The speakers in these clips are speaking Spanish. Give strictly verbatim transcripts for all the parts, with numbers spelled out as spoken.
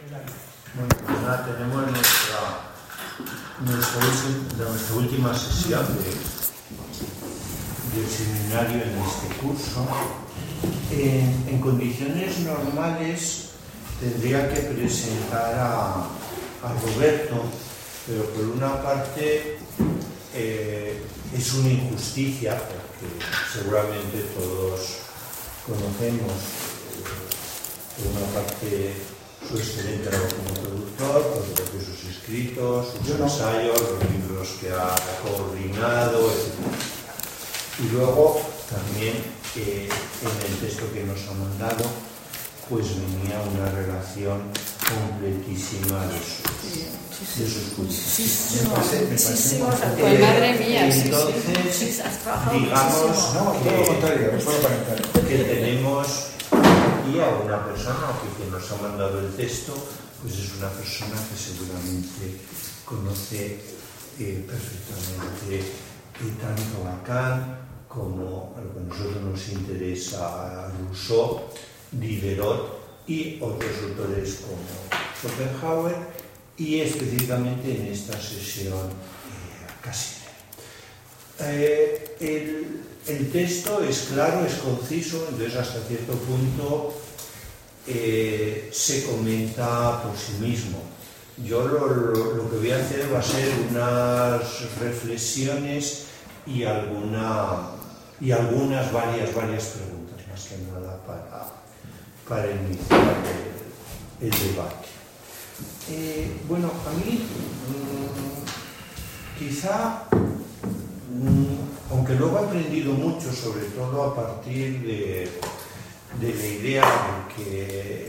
Bueno, pues nada, tenemos nuestra, nuestra, última, nuestra última sesión de, del seminario en este curso. En, en condiciones normales tendría que presentar a, a Roberto, pero por una parte eh, es una injusticia, porque seguramente todos conocemos eh, por una parte su excelente labor como traductor, por sus escritos, sus ensayos, los libros que ha coordinado, etcétera. Y luego también eh, en el texto que nos ha mandado pues venía una relación completísima de sus, de sus publicaciones. Me parece, me parece pues madre mía, entonces, sí, sí. Has trabajado digamos muchísimo. No, todo lo contrario, es todo para que tenemos aquí a una persona que, que nos ha mandado el texto, pues es una persona que seguramente conoce eh, perfectamente eh, tanto a Kant como a lo que a nosotros nos interesa, Rousseau, Diderot y otros autores como Schopenhauer, y específicamente en esta sesión eh, Cassirer. Eh, el, el texto es claro, es conciso, entonces hasta cierto punto eh, se comenta por sí mismo. Yo lo, lo, lo que voy a hacer va a ser unas reflexiones y, alguna, y algunas, varias, varias preguntas, más que nada para, para iniciar el, el debate. Eh, bueno, a mí mmm, quizá, mmm, aunque luego he aprendido mucho, sobre todo a partir de, de la idea de que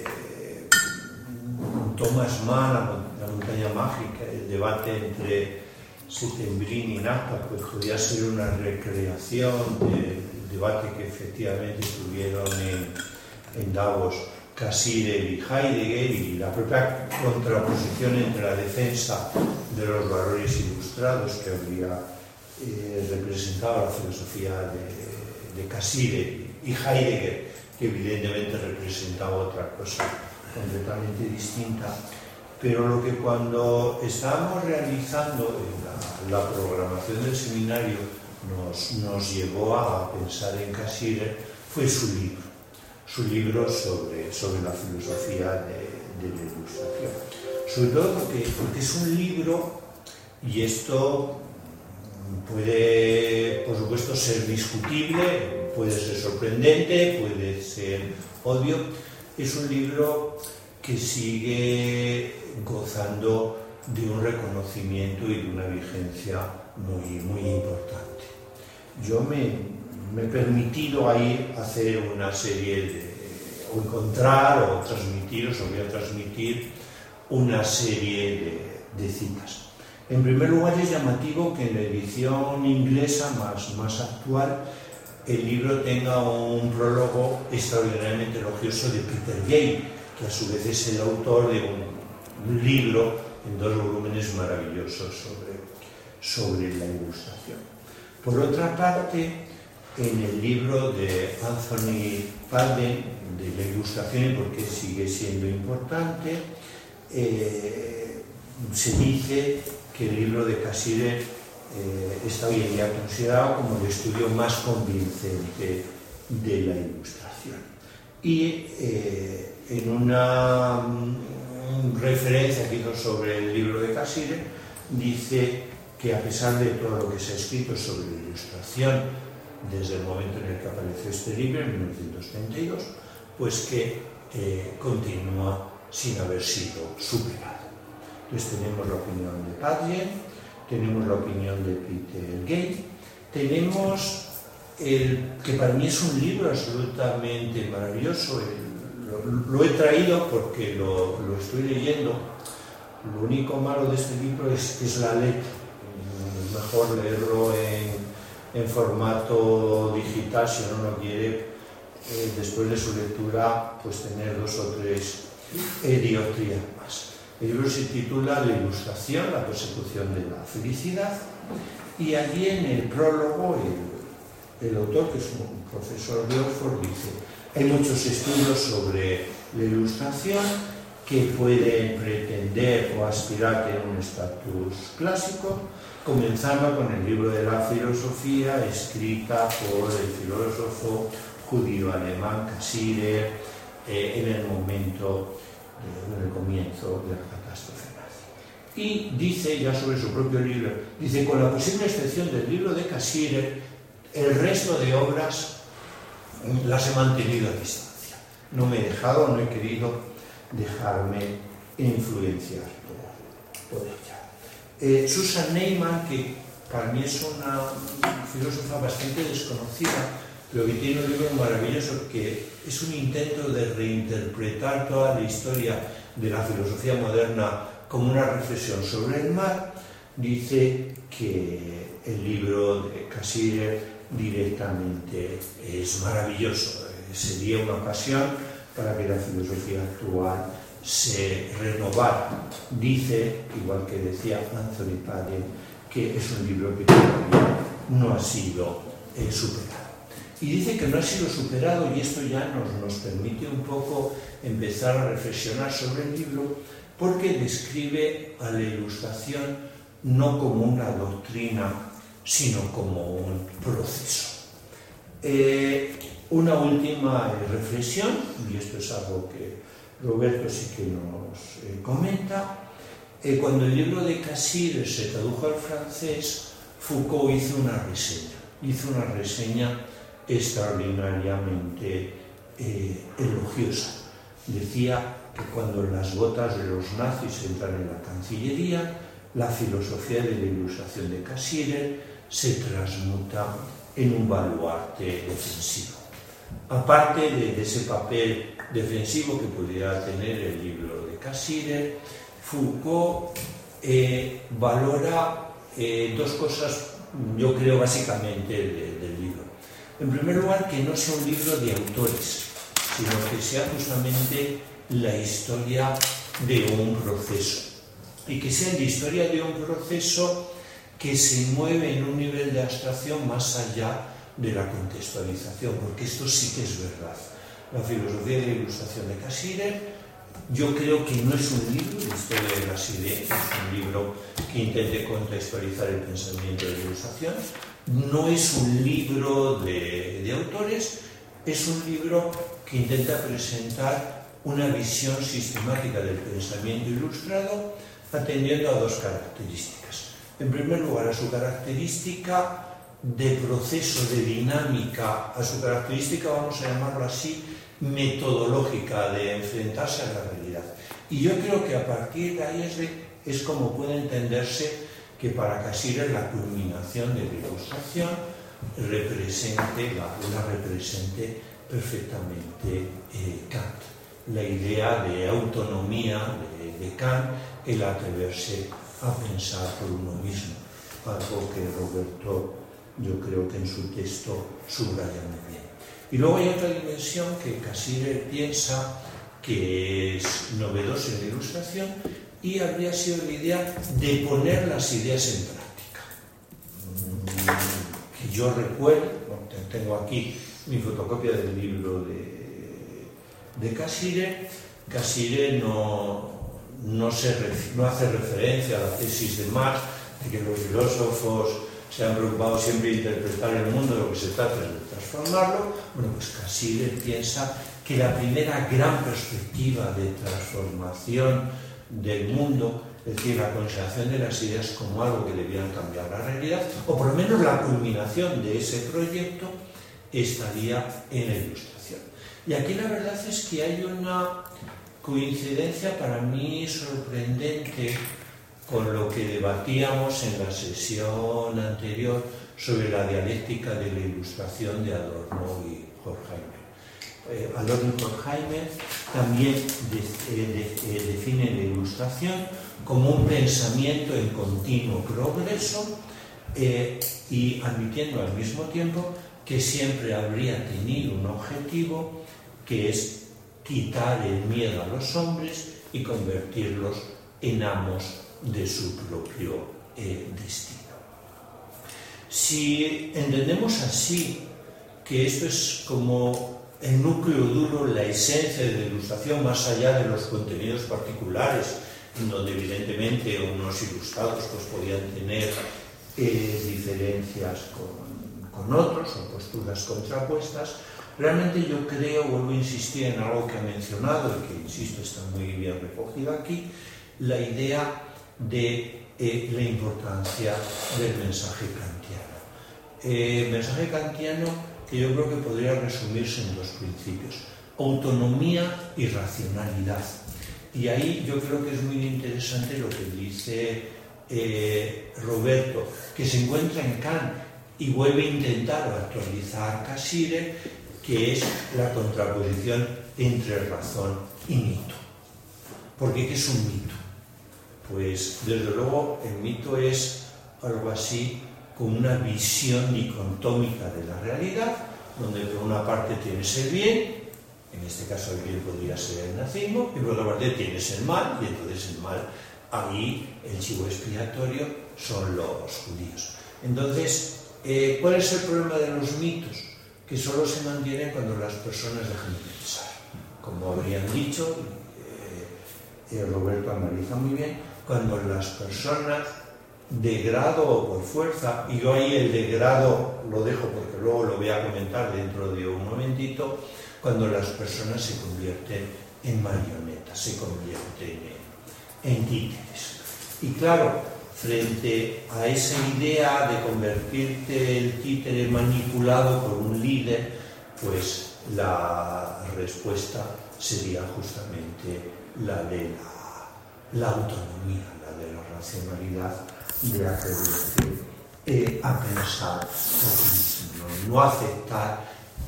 Thomas Mann, la montaña mágica, el debate entre Settembrini y Nappa, pues podía ser una recreación del debate que efectivamente tuvieron en, en Davos Cassirer y Heidegger, y la propia contraposición entre la defensa de los valores ilustrados que habría eh, representado la filosofía de, de Cassirer y Heidegger, que evidentemente representaba otra cosa completamente distinta, pero lo que cuando estábamos realizando la, la programación del seminario nos, nos llevó a pensar en Cassirer fue su libro, su libro sobre, sobre la filosofía de, de la ilustración. Sobre todo porque, porque es un libro, y esto puede, por supuesto, ser discutible, puede ser sorprendente, puede ser obvio. Es un libro que sigue gozando de un reconocimiento y de una vigencia muy, muy importante. Yo me, me he permitido ahí hacer una serie de, o encontrar o transmitir, os voy a transmitir una serie de, de citas. En primer lugar, es llamativo que en la edición inglesa más, más actual el libro tenga un prólogo extraordinariamente elogioso de Peter Gay, que a su vez es el autor de un, un libro en dos volúmenes maravillosos sobre, sobre la ilustración. Por otra parte, en el libro de Anthony Padden, de la ilustración y por qué sigue siendo importante, eh, se dice que el libro de Cassirer eh, está hoy en día considerado como el estudio más convincente de la ilustración. Y eh, en una um, referencia que hizo sobre el libro de Cassirer, dice que a pesar de todo lo que se ha escrito sobre la ilustración desde el momento en el que apareció este libro, en mil novecientos treinta y dos, pues que eh, continúa sin haber sido superado. Entonces tenemos la opinión de Padden, tenemos la opinión de Peter Gay, tenemos el que para mí es un libro absolutamente maravilloso, el, lo, lo he traído porque lo, lo estoy leyendo. Lo único malo de este libro es, es la letra. Es mejor leerlo en, en formato digital si uno no quiere, eh, después de su lectura, pues tener dos o tres dioptrías más. El libro se titula La ilustración, la persecución de la felicidad, y allí en el prólogo el, el autor, que es un profesor de Oxford, dice: hay muchos estudios sobre la ilustración que pueden pretender o aspirar a tener un estatus clásico, comenzando con el libro de la filosofía escrita por el filósofo judío alemán Cassirer eh, en el momento, eh, en el comienzo de la catástrofe nazi. Y dice, ya sobre su propio libro, dice, con la posible excepción del libro de Cassirer, el resto de obras las he mantenido a distancia. No me he dejado, no he querido dejarme influenciar por, por ella. Eh, Susan Neiman, que para mí es una filósofa bastante desconocida, pero que tiene un libro maravilloso que es un intento de reinterpretar toda la historia de la filosofía moderna como una reflexión sobre el mar, dice que el libro de Cassirer directamente es maravilloso. Sería una ocasión para que la filosofía actual se renovara. Dice, igual que decía Anthony Padden, que es un libro que todavía no ha sido eh, superado. Y dice que no ha sido superado, y esto ya nos, nos permite un poco empezar a reflexionar sobre el libro, porque describe a la Ilustración no como una doctrina, sino como un proceso. Eh, una última reflexión, y esto es algo que Roberto sí que nos eh, comenta. Eh, cuando el libro de Cassirer se tradujo al francés, Foucault hizo una reseña, hizo una reseña extraordinariamente eh, elogiosa. Decía que cuando las botas de los nazis entran en la Cancillería, la filosofía de la Ilustración de Cassirer se transmuta en un baluarte defensivo. Aparte de, de ese papel defensivo que pudiera tener el libro de Cassirer, Foucault eh, valora eh, dos cosas, yo creo, básicamente de, del libro. En primer lugar, que no sea un libro de autores, sino que sea justamente la historia de un proceso, y que sea la historia de un proceso que se mueve en un nivel de abstracción más allá de la contextualización, porque esto sí que es verdad. La filosofía de la Ilustración de Cassirer, yo creo que no es un libro de historia de las ideas, es un libro que intente contextualizar el pensamiento de la Ilustración, no es un libro de, de autores, es un libro que intenta presentar una visión sistemática del pensamiento ilustrado, atendiendo a dos características. En primer lugar, a su característica de proceso, de dinámica, a su característica, vamos a llamarlo así, metodológica, de enfrentarse a la realidad. Y yo creo que a partir de ahí es, de, es como puede entenderse que para Cassirer la culminación de la Ilustración represente, la, la represente perfectamente eh, Kant. La idea de autonomía de, de Kant, el atreverse a pensar por uno mismo, algo que Roberto, yo creo que en su texto subraya muy bien. Y luego hay otra dimensión que Cassirer piensa que es novedosa en la Ilustración, y habría sido la idea de poner las ideas en práctica. Que yo recuerdo, tengo aquí mi fotocopia del libro de, de Cassirer. Cassirer no, no, se, no hace referencia a la tesis de Marx, de que los filósofos se han preocupado siempre de interpretar el mundo, de lo que se trata es de transformarlo. Bueno, pues Cassirer piensa que la primera gran perspectiva de transformación del mundo, es decir, la consideración de las ideas como algo que debían cambiar la realidad, o por lo menos la culminación de ese proyecto, estaría en la Ilustración. Y aquí la verdad es que hay una coincidencia para mí sorprendente con lo que debatíamos en la sesión anterior sobre la dialéctica de la Ilustración de Adorno y Horkheimer. Eh, Adorno y Horkheimer también de, eh, de, eh, definen la Ilustración como un pensamiento en continuo progreso, eh, y admitiendo al mismo tiempo que siempre habría tenido un objetivo, que es quitar el miedo a los hombres y convertirlos en amos de su propio eh, destino. Si entendemos así que esto es como el núcleo duro, la esencia de la ilustración, más allá de los contenidos particulares, en donde evidentemente unos ilustrados pues, podían tener eh, diferencias con, con otros o posturas contrapuestas. Realmente yo creo, vuelvo a insistir en algo que ha mencionado y que, insisto, está muy bien recogido aquí, la idea de eh, la importancia del mensaje kantiano. Eh, el mensaje kantiano que yo creo que podría resumirse en dos principios: autonomía y racionalidad. Y ahí yo creo que es muy interesante lo que dice eh, Roberto, que se encuentra en Kant y vuelve a intentar actualizar Cassirer, que es la contraposición entre razón y mito. ¿Por qué? ¿Qué es un mito? Pues desde luego el mito es algo así como una visión dicotómica de la realidad, donde por una parte tienes el bien, en este caso el bien podría ser el nazismo, y por otra parte tienes el mal, y entonces el mal, ahí el chivo expiatorio son los judíos. Entonces, eh, ¿cuál es el problema de los mitos? Que solo se mantienen cuando las personas dejan de pensar. Como habrían dicho, eh, eh, Roberto analiza muy bien, cuando las personas de grado o por fuerza, y yo ahí el de grado lo dejo porque luego lo voy a comentar dentro de un momentito, cuando las personas se convierten en marionetas, se convierten en, en títeres. Y claro, frente a esa idea de convertirte el títere manipulado por un líder, pues la respuesta sería justamente la de la, la autonomía, la de la racionalidad, de atreverse eh, a pensar por sí mismo, no aceptar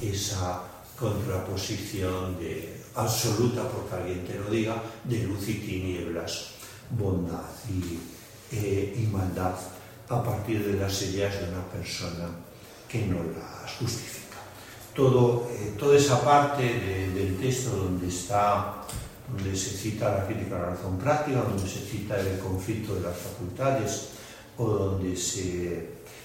esa contraposición de absoluta, porque alguien te lo diga, de luz y tinieblas, bondad y, eh, y maldad, a partir de las ideas de una persona que no las justifica. Todo, eh, toda esa parte de, del texto donde está, donde se cita la crítica a la razón práctica, donde se cita el conflicto de las facultades, o donde se,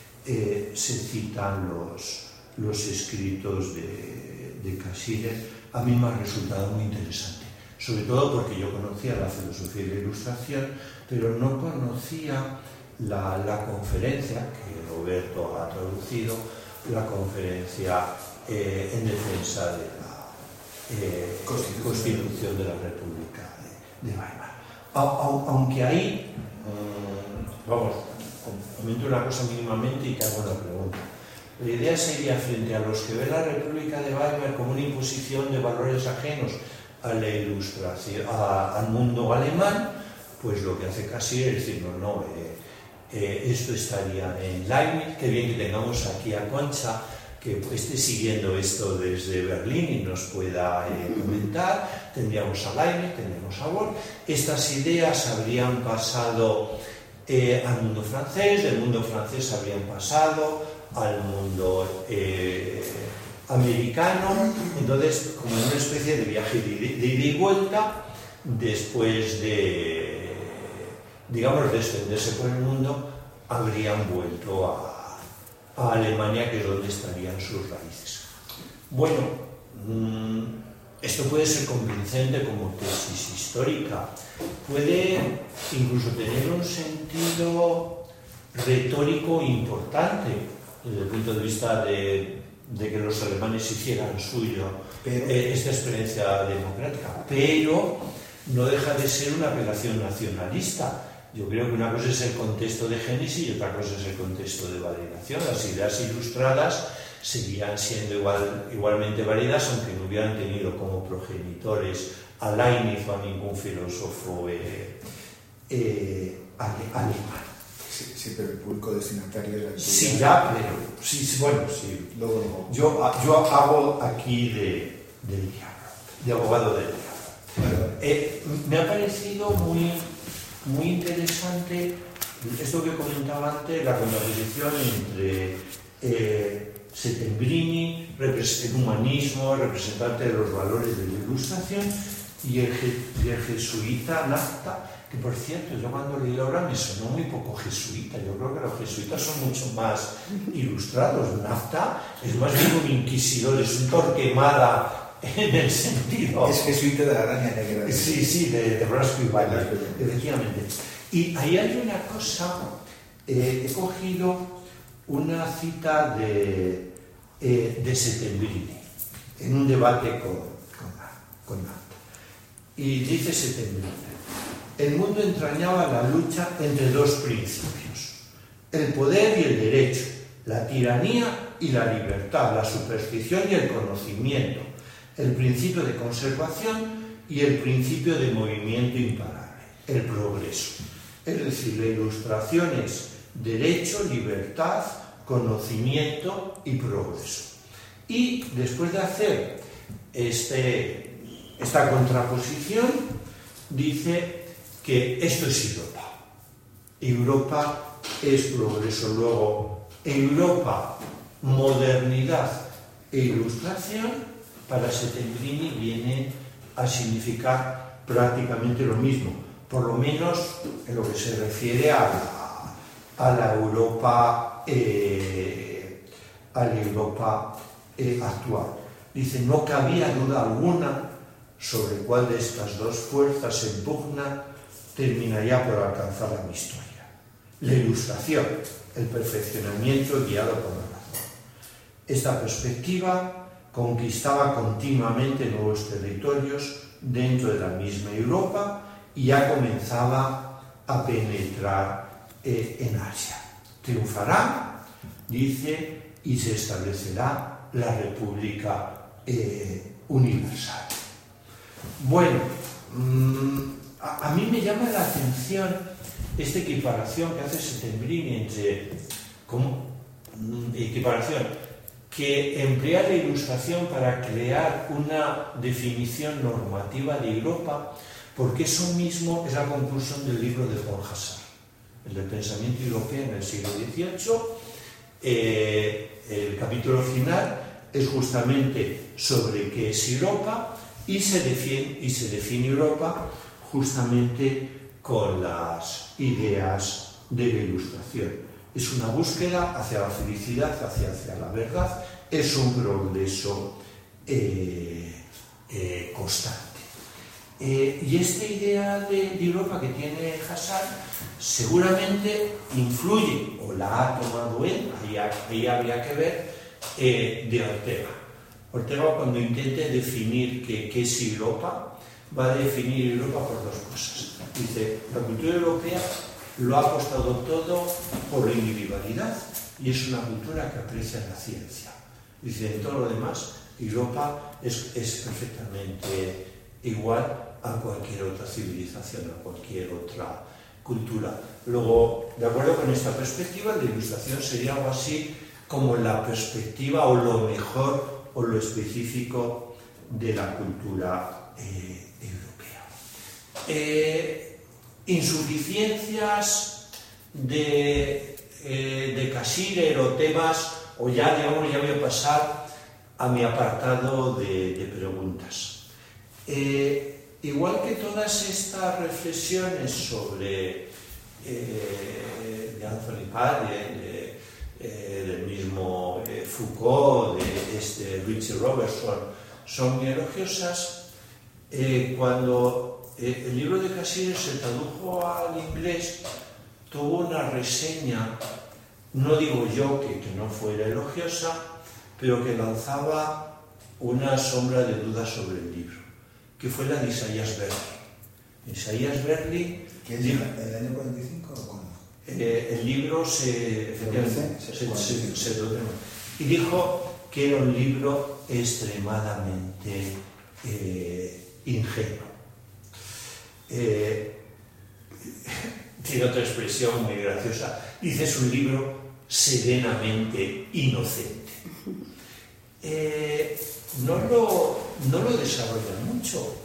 eh, se citan los, los escritos de, de Cassirer, a mí me ha resultado muy interesante, sobre todo porque yo conocía la filosofía de la ilustración, pero no conocía la, la conferencia, que Roberto ha traducido, la conferencia eh, en defensa de la eh, Constitución. Constitución de la República de, de Weimar. A, a, aunque ahí, um, vamos, comento una cosa mínimamente y te hago una pregunta. La idea sería, frente a los que ven la República de Weimar como una imposición de valores ajenos a la ilustración, a, al mundo alemán, pues lo que hace Cassirer es decir, no, no, eh, eh, esto estaría en Leibniz, qué bien que tengamos aquí a Concha, que esté siguiendo esto desde Berlín y nos pueda eh, comentar. Tendríamos a Leibniz, tendríamos a Bohr. Estas ideas habrían pasado eh, al mundo francés, del mundo francés habrían pasado al mundo eh, americano, entonces como una especie de viaje de, de ida y vuelta, después de, digamos, de extenderse por el mundo, habrían vuelto a, a Alemania, que es donde estarían sus raíces. Bueno, mmm, esto puede ser convincente como tesis histórica, puede incluso tener un sentido retórico importante, desde el punto de vista de, de que los alemanes hicieran suyo pero, eh, esta experiencia democrática, pero no deja de ser una apelación nacionalista. Yo creo que una cosa es el contexto de génesis y otra cosa es el contexto de validación. Las ideas ilustradas seguían siendo igual, igualmente válidas, aunque no hubieran tenido como progenitores a Leibniz o a ningún filósofo eh, eh, alemán. Sí, sí, pero el público destinatario es la sí, ya, pero sí, sí, bueno, sí. Luego, luego. Yo, yo hago aquí de, del diablo, de abogado del diablo. Vale. Eh, me ha parecido muy, muy interesante esto que comentaba antes, la contraposición entre eh, Settembrini, el humanismo, representante de los valores de la ilustración, y el, y el jesuita Nafta, que por cierto, yo cuando leí la obra me sonó muy poco jesuita. Yo creo que los jesuitas son mucho más ilustrados. Nafta es más bien un inquisidor, es un torquemada en el sentido... Es jesuita de la araña negra. Sí, sí, de, de Blasco y Valle, efectivamente. Y ahí hay una cosa, eh, he cogido una cita de, eh, de Settembrini, en un debate con, con, con Nafta. Y dice Settembrini: el mundo entrañaba la lucha entre dos principios, el poder y el derecho, la tiranía y la libertad, la superstición y el conocimiento, el principio de conservación y el principio de movimiento imparable, el progreso. Es decir, la ilustración es derecho, libertad, conocimiento y progreso. Y después de hacer este, esta contraposición, dice que esto es Europa. Europa es progreso. Luego, Europa, modernidad e ilustración, para Settembrini viene a significar prácticamente lo mismo, por lo menos en lo que se refiere a la, a la Europa, eh, a la Europa eh, actual. Dice, no cabía duda alguna sobre cuál de estas dos fuerzas en pugna terminaría por alcanzar la victoria. La ilustración, el perfeccionamiento guiado por la razón. Esta perspectiva conquistaba continuamente nuevos territorios dentro de la misma Europa y ya comenzaba a penetrar eh, en Asia. Triunfará, dice, y se establecerá la República eh, Universal. Bueno, mmm, a, a mí me llama la atención esta equiparación que hace Settembrini entre, ¿cómo? Equiparación que emplea la ilustración para crear una definición normativa de Europa, porque eso mismo es la conclusión del libro de Paul Hassard, el del pensamiento europeo en el siglo dieciocho. Eh, el capítulo final es justamente sobre qué es Europa y se define, y se define Europa justamente con las ideas de la ilustración. Es una búsqueda hacia la felicidad, hacia, hacia la verdad, es un progreso eh, eh, constante. Eh, y esta idea de, de Europa que tiene Hassard seguramente influye, o la ha tomado él, ahí, ahí habría que ver, eh, de Ortega. Ortega, cuando intente definir qué, qué es Europa, va a definir Europa por dos cosas. Dice, la cultura europea lo ha apostado todo por la individualidad y es una cultura que aprecia la ciencia. Dice, en todo lo demás, Europa es, es perfectamente igual a cualquier otra civilización, a cualquier otra cultura. Luego, de acuerdo con esta perspectiva, la ilustración sería algo así como la perspectiva o lo mejor o lo específico de la cultura eh, europea. Eh, insuficiencias de, eh, de Cassirer o temas, o ya, digamos, ya voy a pasar a mi apartado de, de preguntas. Eh, igual que todas estas reflexiones sobre eh, de Anthony Paddy, de, eh, del mismo eh, Foucault, de este Richard Robertson, son muy elogiosas, eh, cuando Eh, el libro de Cassirer se tradujo al inglés, tuvo una reseña, no digo yo que, que no fuera elogiosa, pero que lanzaba una sombra de duda sobre el libro, que fue la de Isaias Berlin. Isaias Berlin... ¿Qué es dijo, el año cuarenta y cinco o cómo? Eh, el libro se... Efectivamente, se, se, se, se, se y dijo que era un libro extremadamente eh, ingenuo. Eh, tiene otra expresión muy graciosa, dice, es un libro serenamente inocente. Eh, no, lo, no lo desarrolla mucho,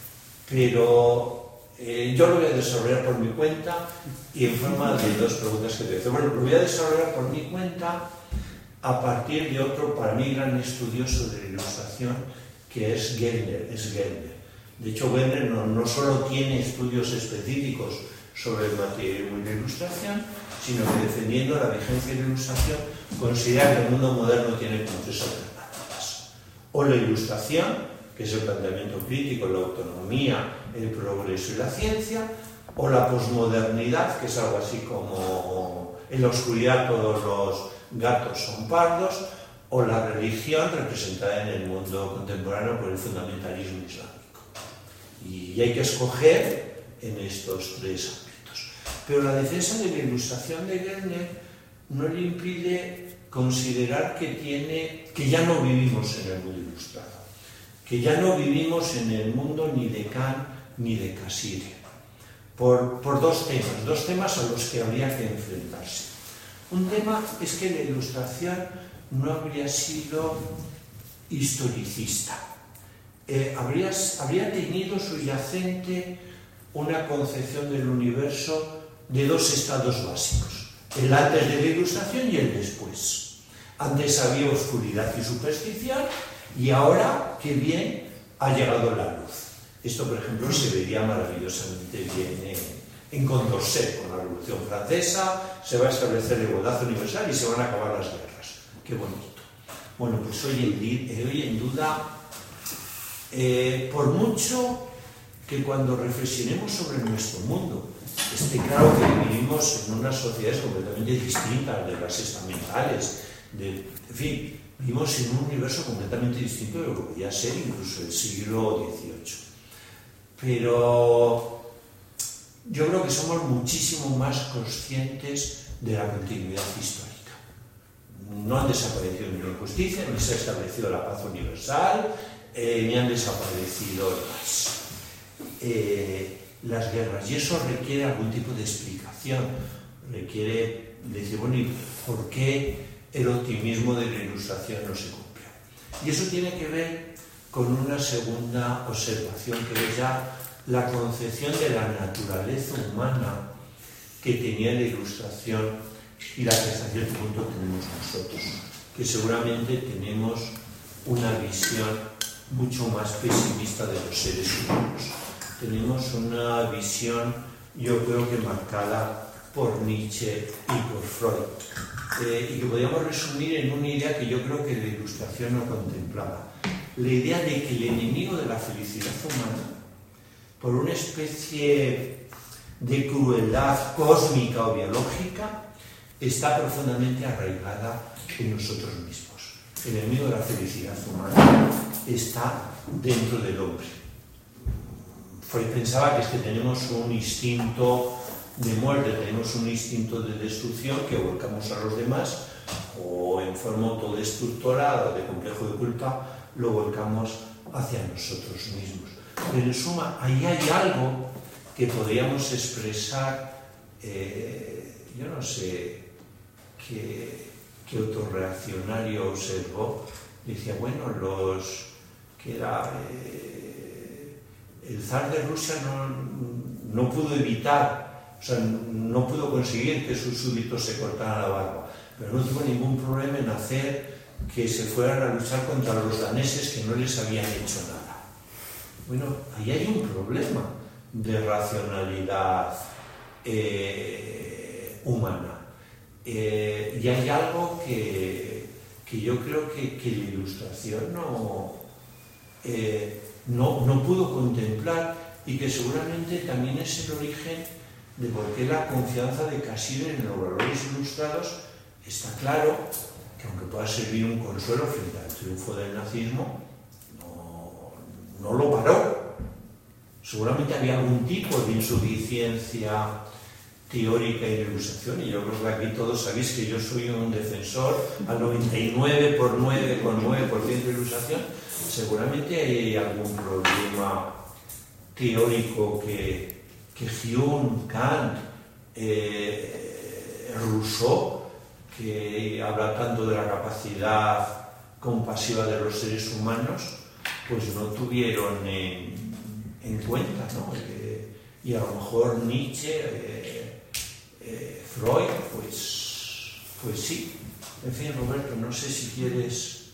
pero eh, yo lo voy a desarrollar por mi cuenta y en forma de dos preguntas que te hice. Bueno, lo voy a desarrollar por mi cuenta a partir de otro, para mí, gran estudioso de la ilustración, que es Gellner, es Gellner. De hecho, Werner no, no solo tiene estudios específicos sobre el materialismo y la ilustración, sino que defendiendo la vigencia de la ilustración considera que el mundo moderno tiene como tres alternativas. O la ilustración, que es el planteamiento crítico, la autonomía, el progreso y la ciencia, o la posmodernidad, que es algo así como en la oscuridad todos los gatos son pardos, o la religión representada en el mundo contemporáneo por el fundamentalismo islámico. Y hay que escoger en estos tres ámbitos. Pero la defensa de la ilustración de Werner no le impide considerar que, tiene, que ya no vivimos en el mundo ilustrado, que ya no vivimos en el mundo ni de Kant ni de Cassirer, por, por dos temas, dos temas a los que habría que enfrentarse. Un tema es que la ilustración no habría sido historicista, eh, habría, habría tenido subyacente una concepción del universo de dos estados básicos, el antes de la ilustración y el después. Antes había oscuridad y superstición y ahora, qué bien, ha llegado la luz. Esto, por ejemplo, se vería maravillosamente bien en, en Condorcet, con la Revolución Francesa, se va a establecer la igualdad universal y se van a acabar las guerras. Qué bonito. Bueno, pues hoy en, hoy en duda, eh, por mucho que cuando reflexionemos sobre nuestro mundo, esté claro que vivimos en unas sociedades completamente distintas de las estamentales, de, en fin, vivimos en un universo completamente distinto de lo que podía ser incluso el siglo dieciocho. Pero yo creo que somos muchísimo más conscientes de la continuidad histórica. No han desaparecido ni la injusticia, ni se ha establecido la paz universal, eh, ni han desaparecido las, eh, las guerras. Y eso requiere algún tipo de explicación. Requiere decir, bueno, ¿y por qué el optimismo de la ilustración no se cumplió? Y eso tiene que ver con una segunda observación, que es ya la concepción de la naturaleza humana que tenía la ilustración y la que hasta cierto punto tenemos nosotros, que seguramente tenemos una visión mucho más pesimista de los seres humanos. Tenemos una visión, yo creo que marcada por Nietzsche y por Freud, eh, y que podríamos resumir en una idea que yo creo que la ilustración no contemplaba. La idea de que el enemigo de la felicidad humana, por una especie de crueldad cósmica o biológica, está profundamente arraigada en nosotros mismos. El enemigo de la felicidad humana está dentro del hombre. Freud pensaba que es que tenemos un instinto de muerte, tenemos un instinto de destrucción que volcamos a los demás, o en forma autodestructora o de complejo de culpa lo volcamos hacia nosotros mismos. Pero en suma, ahí hay algo que podríamos expresar, eh, yo no sé qué, qué autorreaccionario observó, decía, bueno, los que era eh, el zar de Rusia no, no pudo evitar, o sea, no pudo conseguir que sus súbditos se cortaran la barba, pero no tuvo ningún problema en hacer que se fueran a luchar contra los daneses que no les habían hecho nada. Bueno, ahí hay un problema de racionalidad eh, humana. Eh, y hay algo que, que yo creo que, que la ilustración no, eh, no, no pudo contemplar y que seguramente también es el origen de por qué la confianza de Cassirer en los valores ilustrados está claro que, aunque pueda servir un consuelo frente al triunfo del nazismo, no, no lo paró. Seguramente había algún tipo de insuficiencia teórica y de ilustración, y yo creo que aquí todos sabéis que yo soy un defensor al noventa y nueve por nueve coma nueve por ciento de ilustración. Seguramente hay algún problema teórico que, que Hume, Kant, eh, Rousseau, que habla tanto de la capacidad compasiva de los seres humanos, pues no tuvieron en, en cuenta, ¿no? Eh, y a lo mejor Nietzsche, eh, eh, Freud, pues, pues sí. En fin, Roberto, no sé si quieres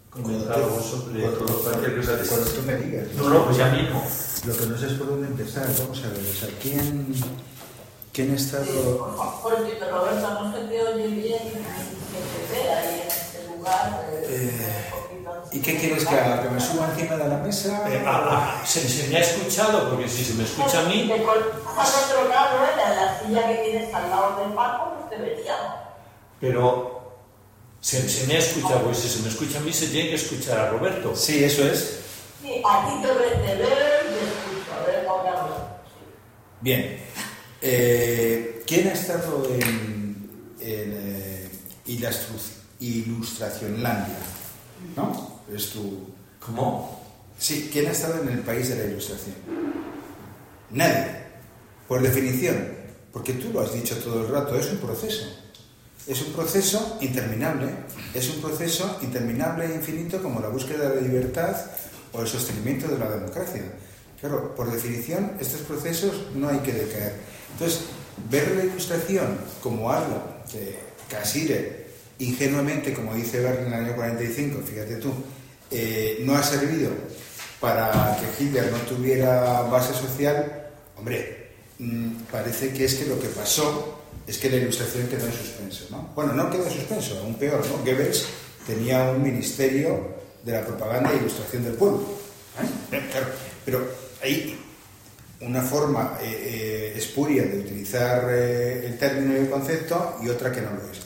comentar algo sobre cualquier cosa de Cuando tú me digas. No, no, pues ya mismo. Lo que no sé es por dónde empezar. Vamos a ver, o sea, ¿quién, quién ha estado...? Porque Roberto, no se te oye bien que se vea ahí en este lugar. Eh, ¿Y qué quieres que haga? ¿Que me suba encima de la mesa? Eh, ah, ah, se, se me ha escuchado, porque si se me escucha a mí... Al otro lado, en la silla que tienes al lado del banco, pues te veríamos. Pero se, se me ha escuchado, pues si se me escucha a mí, se tiene que escuchar a Roberto. Sí, eso es. Sí, aquí te veo, te veo y te escucho. A ver, ahora hablo. Bien. Eh, ¿Quién ha estado en, en eh, Ilustracionlandia? ¿No? Es tu... ¿Cómo? Sí, ¿quién ha estado en el país de la ilustración? Nadie. Por definición. Porque tú lo has dicho todo el rato, es un proceso. Es un proceso interminable. Es un proceso interminable e infinito como la búsqueda de la libertad o el sostenimiento de la democracia. Claro, por definición, estos procesos no hay que decaer. Entonces, ver la ilustración como algo que Cassirer, ingenuamente, como dice Berlin en el año cuarenta y cinco, fíjate tú, eh, no ha servido para que Hitler no tuviera base social, hombre, mmm, parece que es que lo que pasó es que la ilustración quedó en suspenso, ¿no? Bueno, no quedó en suspenso, aún peor, ¿no? Goebbels tenía un ministerio de la propaganda e ilustración del pueblo. ¿Eh? Claro, pero hay una forma eh, eh, espuria de utilizar eh, el término y el concepto y otra que no lo es.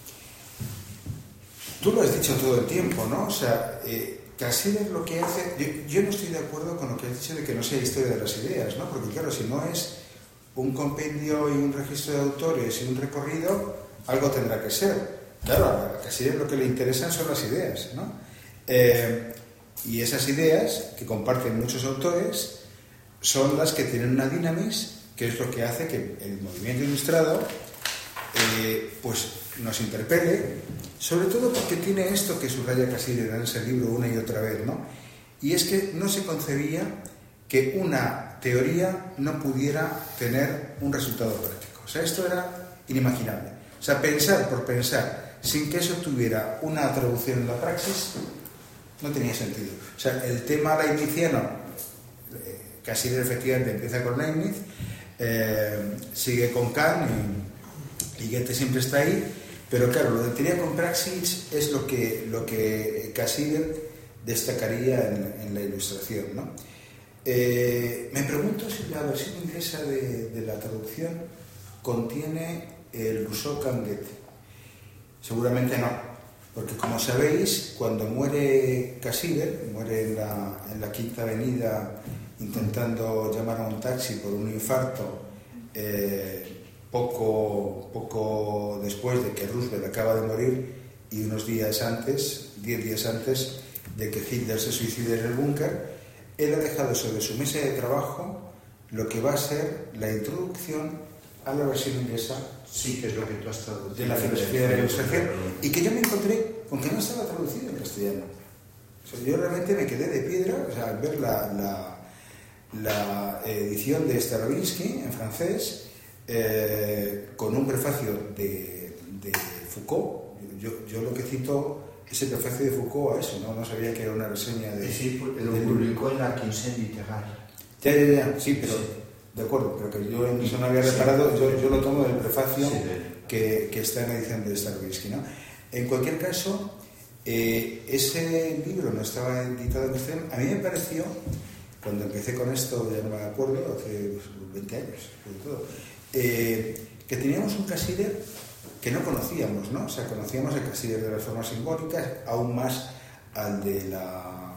Tú lo has dicho todo el tiempo, ¿no? O sea, eh, Cassirer lo que hace... Yo, yo no estoy de acuerdo con lo que has dicho de que no sea historia de las ideas, ¿no? Porque claro, si no es un compendio y un registro de autores y un recorrido, algo tendrá que ser. Claro, a Cassirer lo que le interesan son las ideas, ¿no? Eh, y esas ideas, que comparten muchos autores, son las que tienen una dinamis, que es lo que hace que el movimiento ilustrado eh, pues nos interpele, sobre todo porque tiene esto que subraya Cassirer en ese libro una y otra vez, ¿no? Y es que no se concebía que una teoría no pudiera tener un resultado práctico. O sea, esto era inimaginable. O sea, pensar por pensar, sin que eso tuviera una traducción en la praxis, no tenía sentido. O sea, el tema leibniziano, eh, Cassirer efectivamente empieza con Leibniz, eh, sigue con Kant y, y Goethe siempre está ahí, pero claro, lo de teoría con praxis es lo que, lo que Cassirer destacaría en, en la ilustración, ¿no? Eh, me pregunto si la versión inglesa de, de la traducción contiene el Rousseau Kant Goethe. Seguramente no, porque como sabéis, cuando muere Cassirer, muere en la, en la Quinta Avenida intentando llamar a un taxi por un infarto, eh, poco, poco después de que Roosevelt acaba de morir y unos días antes, diez días antes de que Hitler se suicide en el búnker, él ha dejado sobre su mesa de trabajo lo que va a ser la introducción a la versión inglesa, sí, que es lo que tú has traducido, de la filosofía de la ilustración, y que yo me encontré con que no estaba traducido en castellano. O sea, yo realmente me quedé de piedra, o sea, al ver la, la, la edición de Stravinsky en francés, eh, con un prefacio de, de Foucault. Yo, yo lo que cito es el prefacio de Foucault a eso, ¿no? No sabía que era una reseña de... Sí, lo publicó en la Quincena Literaria. Ya, ya, ya, sí, pero... Sí. De acuerdo, pero que yo en eso no había reparado, yo, yo lo tomo del prefacio sí, de... que, que está en la edición de Stravinsky, ¿no? En cualquier caso, eh, ese libro no estaba editado en castellano. A mí me pareció, cuando empecé con esto, ya no me acuerdo, hace pues, veinte años, sobre todo, eh, que teníamos un Cassirer que no conocíamos, ¿no? O sea, conocíamos el Cassirer de las formas simbólicas, aún más al de la...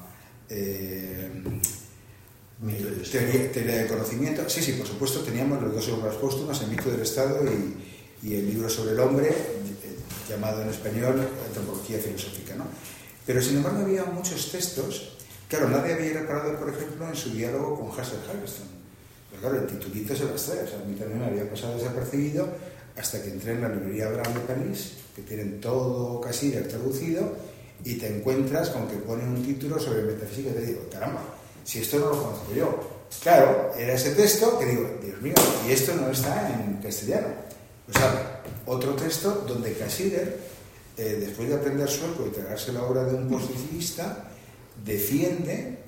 Eh, Mito del teoría, teoría del conocimiento. Sí, sí, por supuesto, teníamos los dos obras póstumas, el mito del Estado y, y el libro sobre el hombre, eh, llamado en español Antropología Filosófica, ¿no? Pero sin embargo había muchos textos. Claro, nadie había reparado, por ejemplo, en su diálogo con Hassel Halberstam. Pero claro, el titulito se las trae, o sea, a mí también me había pasado desapercibido hasta que entré en la librería Brown de París, que tienen todo Cassirer traducido, y te encuentras con que ponen un título sobre metafísica y te digo, caramba, si esto no lo conozco yo. Claro, era ese texto que digo, Dios mío, y esto no está en castellano. O sea, otro texto donde Cassirer eh, después de aprender sueco y tragarse la obra de un positivista, defiende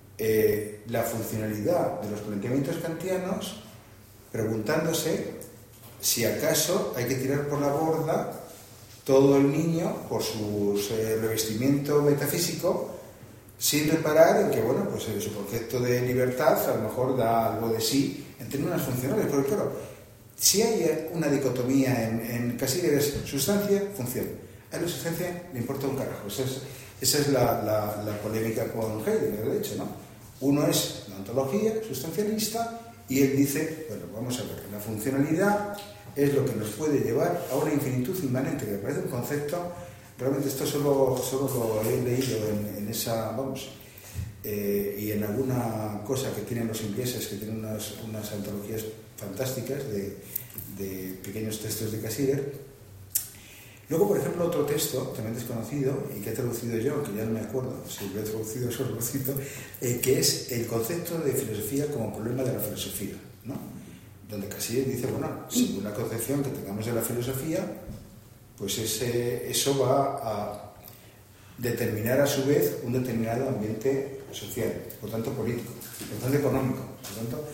eh, la funcionalidad de los planteamientos kantianos, preguntándose si acaso hay que tirar por la borda todo el niño por su eh, revestimiento metafísico, sin reparar en que, bueno, pues eh, su concepto de libertad a lo mejor da algo de sí en términos funcionales, porque claro, si hay una dicotomía en, en Cassirer es sustancia, función. A la sustancia le importa un carajo. Esa es, esa es la, la, la polémica con Heidegger, de hecho, ¿no? Uno es la ontología sustancialista y él dice, bueno, vamos a ver, la funcionalidad es lo que nos puede llevar a una infinitud inmanente, que me parece un concepto, realmente esto solo, solo lo he leído en, en esa, vamos, eh, y en alguna cosa que tienen los ingleses, que tienen unas, unas antologías fantásticas de, de pequeños textos de Cassirer. Luego, por ejemplo, otro texto también desconocido y que he traducido yo, aunque ya no me acuerdo si lo he traducido o lo cito, eh, que es el concepto de filosofía como problema de la filosofía, ¿no? Donde Cassirer dice, bueno, según la concepción que tengamos de la filosofía, pues ese, eso va a determinar a su vez un determinado ambiente social, por tanto político, por tanto económico, por tanto,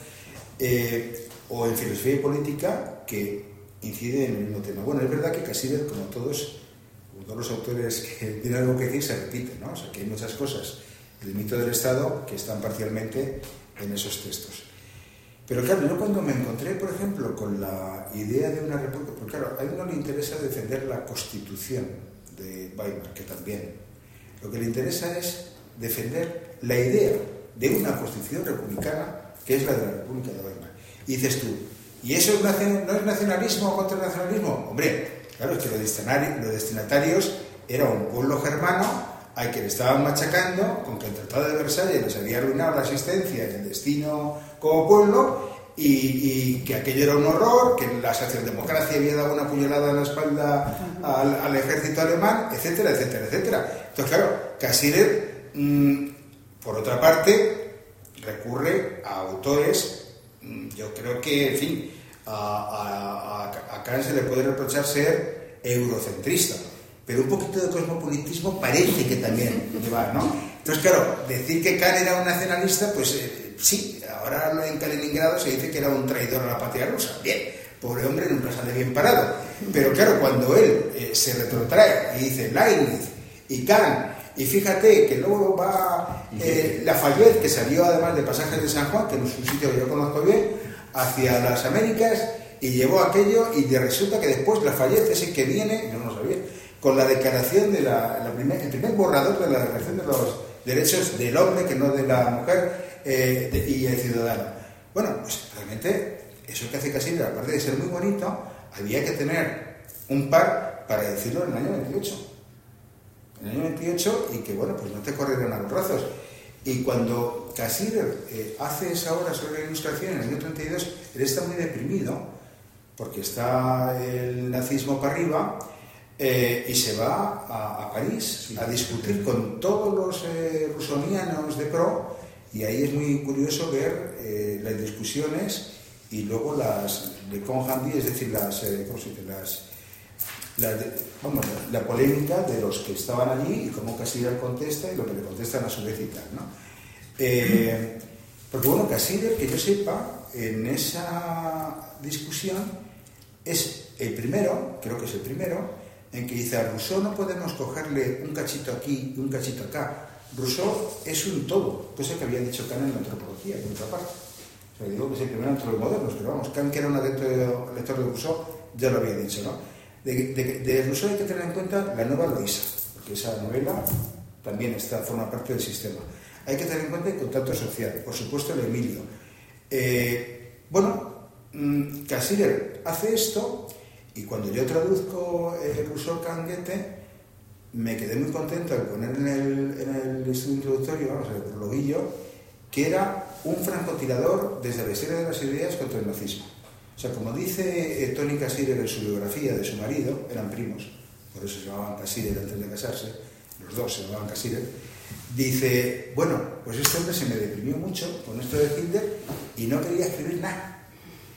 eh, o en filosofía y política que incide en el mismo tema. Bueno, es verdad que Cassirer, como todos, como todos los autores que tienen algo que decir, se repite, ¿no? O sea, que hay muchas cosas del mito del Estado que están parcialmente en esos textos. Pero claro, yo cuando me encontré, por ejemplo, con la idea de una república, porque claro, a él no le interesa defender la Constitución de Weimar, que también. Lo que le interesa es defender la idea de una Constitución republicana, que es la de la República de Weimar. Y dices tú, ¿y eso no es nacionalismo o contranacionalismo? Hombre, claro, es que los destinatarios, los destinatarios era un pueblo germano al que le estaban machacando con que el Tratado de Versalles les había arruinado la existencia y el destino como pueblo y, y que aquello era un horror, que la socialdemocracia había dado una puñalada en la espalda al, al ejército alemán, etcétera, etcétera, etcétera. Entonces, claro, Cassirer, mmm, por otra parte, recurre a autores, mmm, yo creo que, en fin, a, a, a, a Kant se le puede reprochar ser eurocentrista, pero un poquito de cosmopolitismo parece que también lleva, ¿no? Entonces, claro, decir que Kant era un nacionalista, pues eh, sí, ahora en Kaliningrado se dice que era un traidor a la patria rusa. Bien, pobre hombre, nunca sale bien parado. Pero claro, cuando él eh, se retrotrae y dice Leibniz y Kant, y fíjate que luego va eh, Lafayette, que salió además de Pasajes de San Juan, que es un sitio que yo conozco bien, hacia las Américas, y llevó aquello, y de resulta que después Lafayette es el que viene, yo no lo sabía, con la declaración de la, la primer, el primer borrador de la declaración de los derechos del hombre, que no de la mujer eh, de, y el ciudadano. Bueno, pues realmente eso que hace Cassirer, aparte de ser muy bonito, había que tener un par para decirlo en el año veintiocho. En el año veintiocho, y que bueno, pues no te corrieron a los brazos. Y cuando Cassirer eh, hace esa obra sobre la Ilustración en el año treinta y dos, él está muy deprimido porque está el nazismo para arriba. Eh, y se va a, a París sí, a discutir con todos los eh, rusonianos de pro, y ahí es muy curioso ver eh, las discusiones y luego las de Conhandi, es decir, las, eh, ¿cómo se dice? las, las de, vamos, la, la polémica de los que estaban allí y cómo Cassirer contesta y lo que le contestan a su vez y tal, ¿no? Eh, porque bueno, Cassirer, que yo sepa, en esa discusión es el primero, creo que es el primero, en que dice a Rousseau no podemos cogerle un cachito aquí y un cachito acá. Rousseau es un todo, cosa que había dicho Kant en la antropología, por otra parte. O sea, digo que es el primero entre los modernos, pero vamos, Kant, que era un lector de Rousseau, ya lo había dicho, ¿no? De, de, de Rousseau hay que tener en cuenta la nueva Loisa, porque esa novela también está, forma parte del sistema. Hay que tener en cuenta el contacto social, por supuesto el Emilio. Eh, bueno, mmm, Cassirer hace esto. Y cuando yo traduzco eh, Rousseau, Kant, Goethe, me quedé muy contento al poner en el, en el estudio introductorio, vamos, el prologuillo, que era un francotirador desde la historia de las ideas contra el nazismo. O sea, como dice eh, Tony Cassirer en su biografía de su marido, eran primos, por eso se llamaban Cassirer antes de casarse, los dos se llamaban Cassirer, dice, bueno, pues este hombre se me deprimió mucho con esto de Hitler y no quería escribir nada.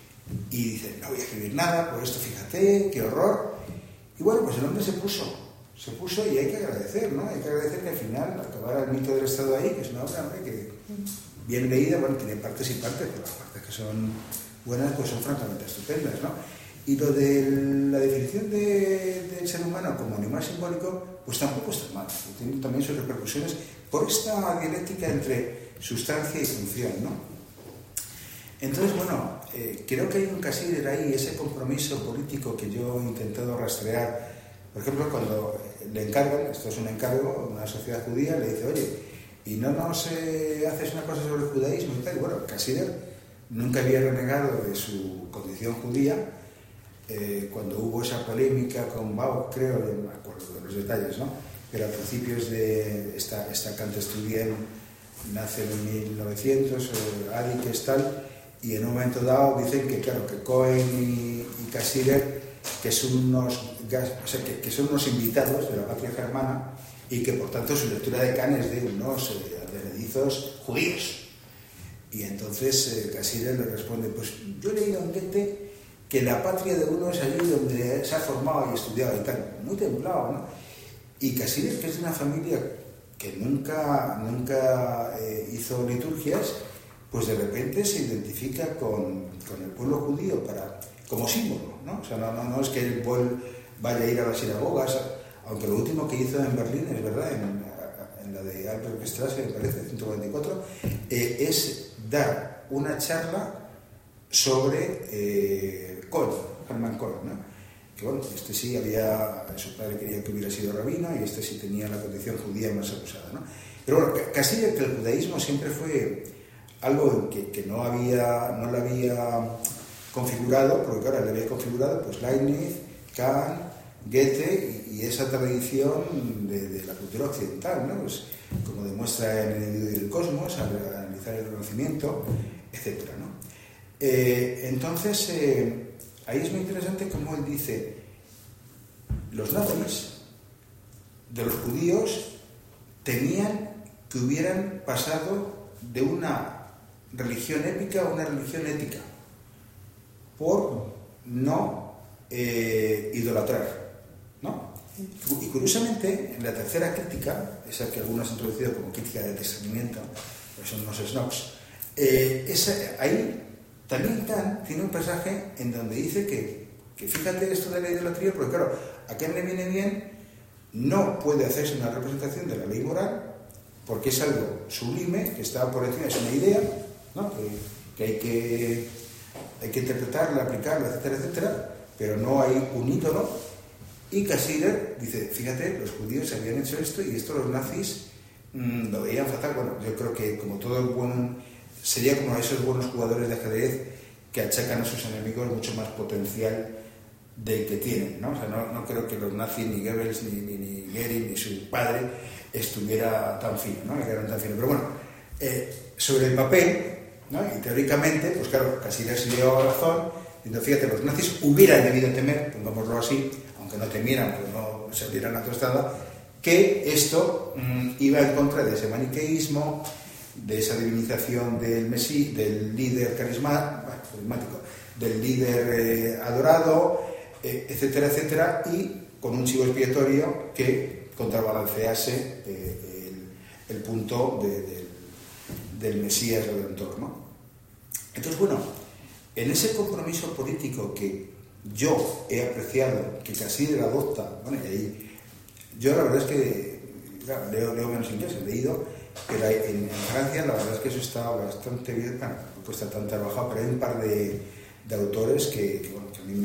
Y dice, no voy a escribir nada, por esto fíjate, qué horror. Y bueno, pues el hombre se puso se puso y hay que agradecer, ¿no? Hay que agradecer que al final acabara el mito del Estado ahí, que es una obra, hombre, que bien leída, bueno, tiene partes y partes, pero las partes que son buenas pues son francamente estupendas, ¿no? Y lo de la definición de, del ser humano como animal simbólico, pues tampoco está mal, tiene también sus repercusiones por esta dialéctica entre sustancia y función, ¿no? Entonces, bueno, eh, creo que hay un Cassirer ahí, ese compromiso político que yo he intentado rastrear. Por ejemplo, cuando le encargan, esto es un encargo, una sociedad judía le dice, oye, ¿y no nos eh, haces una cosa sobre el judaísmo y tal? Y bueno, Cassirer nunca había renegado de su condición judía. Eh, cuando hubo esa polémica con Bauch, creo, no me acuerdo de los detalles, ¿no? Pero a principios de esta, esta Kant-Studien nace en mil novecientos, eh, Adikes tal, y en un momento dado dicen que, claro, que Cohen y, y Cassirer, que son, unos, o sea, que, que son unos invitados de la patria germana y que, por tanto, su lectura de Kant es de unos eh, advenedizos judíos. Y entonces eh, Cassirer le responde, pues yo he leído en Goethe que la patria de uno es allí donde se ha formado y estudiado y tal, muy templado, ¿no? Y Cassirer, que es de una familia que nunca, nunca eh, hizo liturgias, pues de repente se identifica con, con el pueblo judío para, como símbolo, ¿no? O sea, no, no, no es que él vaya a ir a las sinagogas, aunque lo último que hizo en Berlín, es verdad, en, en la de Albrechtstraße, me parece, ciento cuarenta y cuatro, eh, es dar una charla sobre eh, Kohl, Hermann Kohl, ¿no? Que bueno, este sí había, su padre quería que hubiera sido rabino y este sí tenía la condición judía más acusada, ¿no? Pero bueno, casi que el judaísmo siempre fue algo que, que no había, no lo había configurado, porque claro, le había configurado pues Leibniz, Kant, Goethe y, y esa tradición de, de la cultura occidental, ¿no? Pues, como demuestra en el Estudio del Cosmos, al analizar el Renacimiento, etcétera, ¿no? Eh, entonces, eh, ahí es muy interesante como él dice, los nazis de los judíos temían que hubieran pasado de una religión épica a una religión ética por no eh, idolatrar, ¿no? Y curiosamente, en la tercera crítica, esa que algunos han introducido como crítica del discernimiento, pues son unos snobs, eh, esa, ahí también Kant tiene un pasaje en donde dice que, que fíjate esto de la idolatría, porque claro, a Kant le viene bien, no puede hacerse una representación de la ley moral, porque es algo sublime, que está por encima, es una idea, ¿no? que, que, hay que hay que interpretarla, aplicarla, etcétera, etcétera, pero no hay un ídolo. Y Cassirer dice, fíjate, los judíos habían hecho esto y esto los nazis mmm, lo veían fatal. Bueno, yo creo que como todo el buen, sería como esos buenos jugadores de ajedrez que achacan a sus enemigos mucho más potencial del que tienen, ¿no? O sea, no, no creo que los nazis, ni Goebbels, ni, ni, ni Goering, ni su padre estuviera tan fino, ¿no? Eran tan fino. Pero bueno, eh, sobre el papel, ¿no? Y teóricamente, pues claro, Cassirer se dio razón, diciendo, fíjate, los nazis hubieran debido temer, pongámoslo así, aunque no temieran, pues no se abrieran la tostada, que esto mmm, iba en contra de ese maniqueísmo, de esa divinización del Mesí, del líder carisma, bueno, carismático, del líder eh, adorado, eh, etcétera, etcétera, y con un chivo expiatorio que contrabalancease eh, el, el punto de, de, del Mesías redentor, ¿no? Entonces, bueno, en ese compromiso político que yo he apreciado, que Cassirer adopta, bueno, y ahí, yo la verdad es que, claro, leo, leo menos inglés, he leído, pero en, en Francia la verdad es que eso está bastante bien, bueno, no está tan trabajado, pero hay un par de, de autores que, que, bueno, que a mí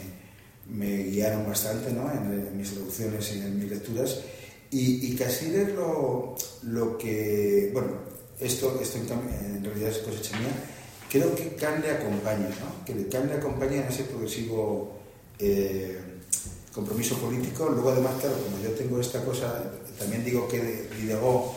me, me guiaron bastante, ¿no? en, en mis traducciones y en mis lecturas, y, y Cassirer lo, lo que, bueno, esto, esto en, en realidad es cosecha mía, creo que Kant le acompaña, ¿no? Que Kant le acompaña en ese progresivo eh, compromiso político. Luego, además, claro, como yo tengo esta cosa, también digo que Diderot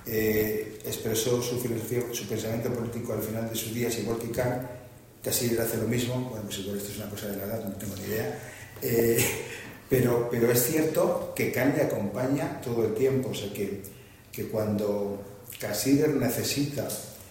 eh, expresó su filosofía, su pensamiento político al final de sus días, igual que Kant. Cassirer hace lo mismo. Bueno, pues igual esto es una cosa de la edad, no tengo ni idea. Eh, pero, pero es cierto que Kant le acompaña todo el tiempo. O sea, que, que cuando Cassirer necesita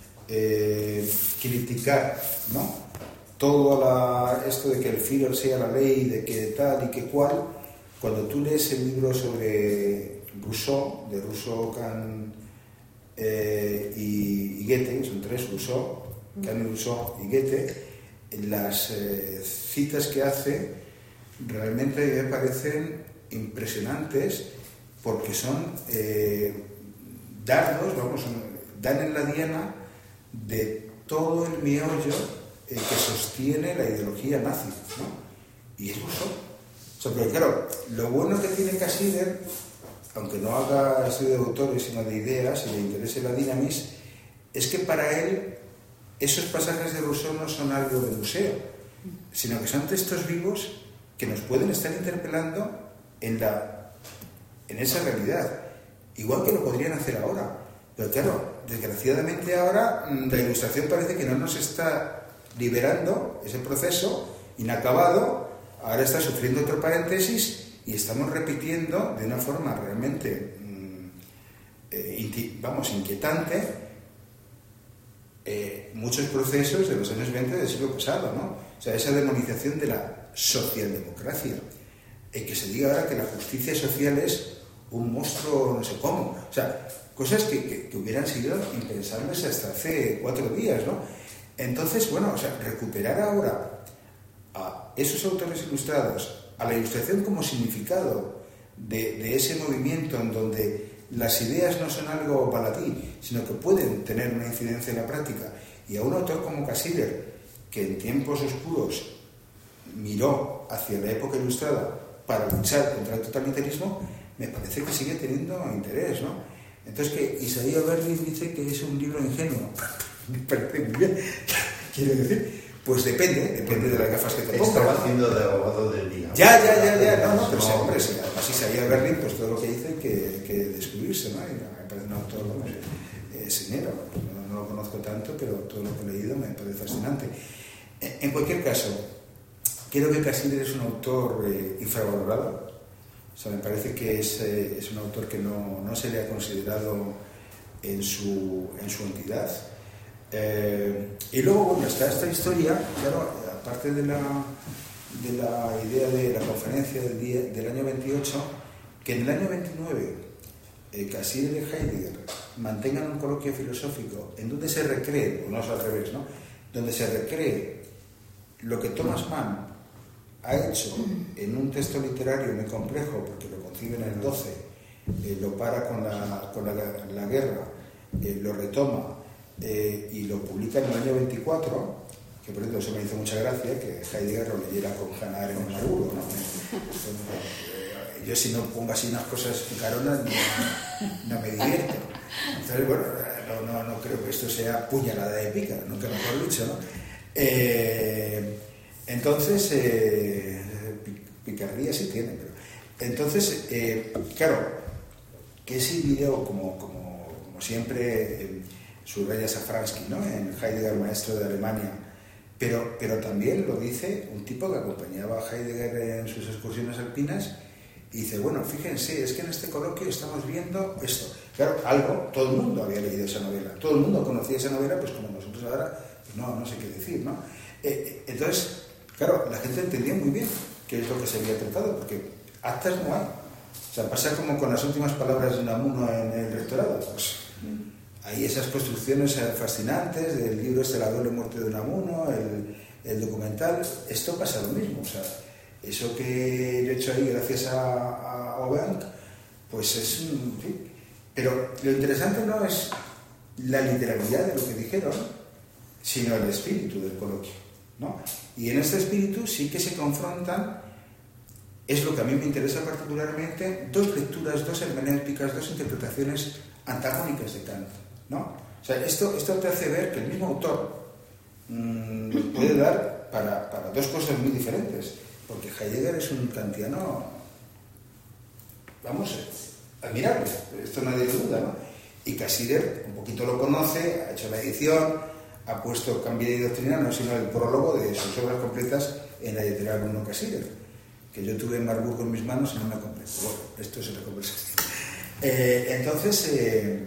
Eh, criticar, ¿no? Todo la, esto de que el Führer sea la ley, de que tal y que cual, cuando tú lees el libro sobre Rousseau, de Rousseau, Kant eh, y, y Goethe, son tres, Rousseau, Kant, Rousseau y Goethe, las eh, citas que hace realmente me parecen impresionantes porque son eh, dardos, vamos, dan en la diana de todo el meollo eh, que sostiene la ideología nazi, ¿no? Y es Rousseau. O sea, pero claro, lo bueno que tiene Cassirer, aunque no haga estudio de autores sino de ideas y le interese la dinamis, es que para él esos pasajes de Rousseau no son algo de museo, sino que son textos vivos que nos pueden estar interpelando en, la, en esa realidad, igual que lo podrían hacer ahora. Pero claro, desgraciadamente ahora la Ilustración parece que no nos está liberando ese proceso inacabado, ahora está sufriendo otro paréntesis y estamos repitiendo de una forma realmente, mmm, eh, inti, vamos, inquietante, Eh, muchos procesos de los años veinte del siglo pasado, ¿no? O sea, esa demonización de la socialdemocracia, eh, que se diga ahora que la justicia social es un monstruo no sé cómo, o sea, cosas que, que, que hubieran sido impensables hasta hace cuatro días, ¿no? Entonces, bueno, o sea, recuperar ahora a esos autores ilustrados, a la Ilustración como significado de, de ese movimiento en donde las ideas no son algo baladí, sino que pueden tener una incidencia en la práctica, y a un autor como Cassirer, que en tiempos oscuros miró hacia la época ilustrada para luchar contra el totalitarismo, me parece que sigue teniendo interés, ¿no? Entonces, que Isaiah Berlin dice que es un libro ingenuo, me parece muy bien. Quiero decir, pues depende, depende de las gafas que te pongas. Estaba haciendo de abogado del día. Ya, ya, ya, ya, no, no, pero no, hombre, sí, además Isaiah Berlin, pues todo lo que dice hay que, que descubrirse, ¿no? Y me parece un autor, vamos, eh, señero, no, no lo conozco tanto, pero todo lo que he leído me parece fascinante. En, en cualquier caso, creo que Cassirer es un autor eh, infravalorado. O sea, me parece que es, eh, es un autor que no, no se le ha considerado en su, en su entidad. Eh, y luego, bueno, está esta historia, claro, aparte de la, de la idea de la conferencia del, día, del año veintiocho, que en el año veintinueve eh, Cassirer y Heidegger mantengan un coloquio filosófico en donde se recree, o no es al revés, ¿no? Donde se recree lo que Thomas Mann ha hecho en un texto literario muy complejo, porque lo concibe en el doce, eh, lo para con la, con la, la guerra, eh, lo retoma, Eh, y lo publica en el año veinticuatro, que por cierto eso me hizo mucha gracia, que Heidegger lo leyera con Hannah Arendt Margulo, ¿no? Yo si no pongo así unas cosas picaronas no, no me divierto. Entonces, bueno, no, no, no creo que esto sea puñalada de pícara, nunca mejor dicho, ¿no? Eh, entonces, eh, picardía sí tiene, pero... Entonces, eh, claro, que ese video, como, como, como siempre... Eh, subraya Safransky, ¿no? En Heidegger, maestro de Alemania, pero, pero también lo dice un tipo que acompañaba a Heidegger en sus excursiones alpinas y dice, bueno, fíjense, es que en este coloquio estamos viendo esto. Claro, algo, todo el mundo había leído esa novela, todo el mundo conocía esa novela, pues como nosotros ahora, pues no, no sé qué decir, ¿no? Eh, entonces, claro, la gente entendía muy bien qué es lo que se había tratado, porque actas no hay. O sea, pasa como con las últimas palabras de Unamuno en el rectorado, pues... Hay esas construcciones fascinantes del libro este, La doble muerte de Unamuno, el, el documental. Esto pasa lo mismo. O sea, eso que yo he hecho ahí gracias a, a Obank, pues es un... ¿sí? Pero lo interesante no es la literalidad de lo que dijeron, sino el espíritu del coloquio, ¿no? Y en este espíritu sí que se confrontan, es lo que a mí me interesa particularmente, dos lecturas, dos hermenéuticas, dos interpretaciones antagónicas de Kant, ¿no? O sea, esto, esto te hace ver que el mismo autor mmm, puede dar para, para dos cosas muy diferentes, porque Heidegger es un kantiano, vamos, admirable, esto nadie lo duda, ¿no? Y Cassirer un poquito lo conoce, ha hecho la edición, ha puesto Cambio de Doctrina, no sino el prólogo de sus obras completas en la editorial Bruno Cassirer, que yo tuve en Marburgo en mis manos y no me compré. Bueno, esto es otra conversación. Eh, entonces, eh,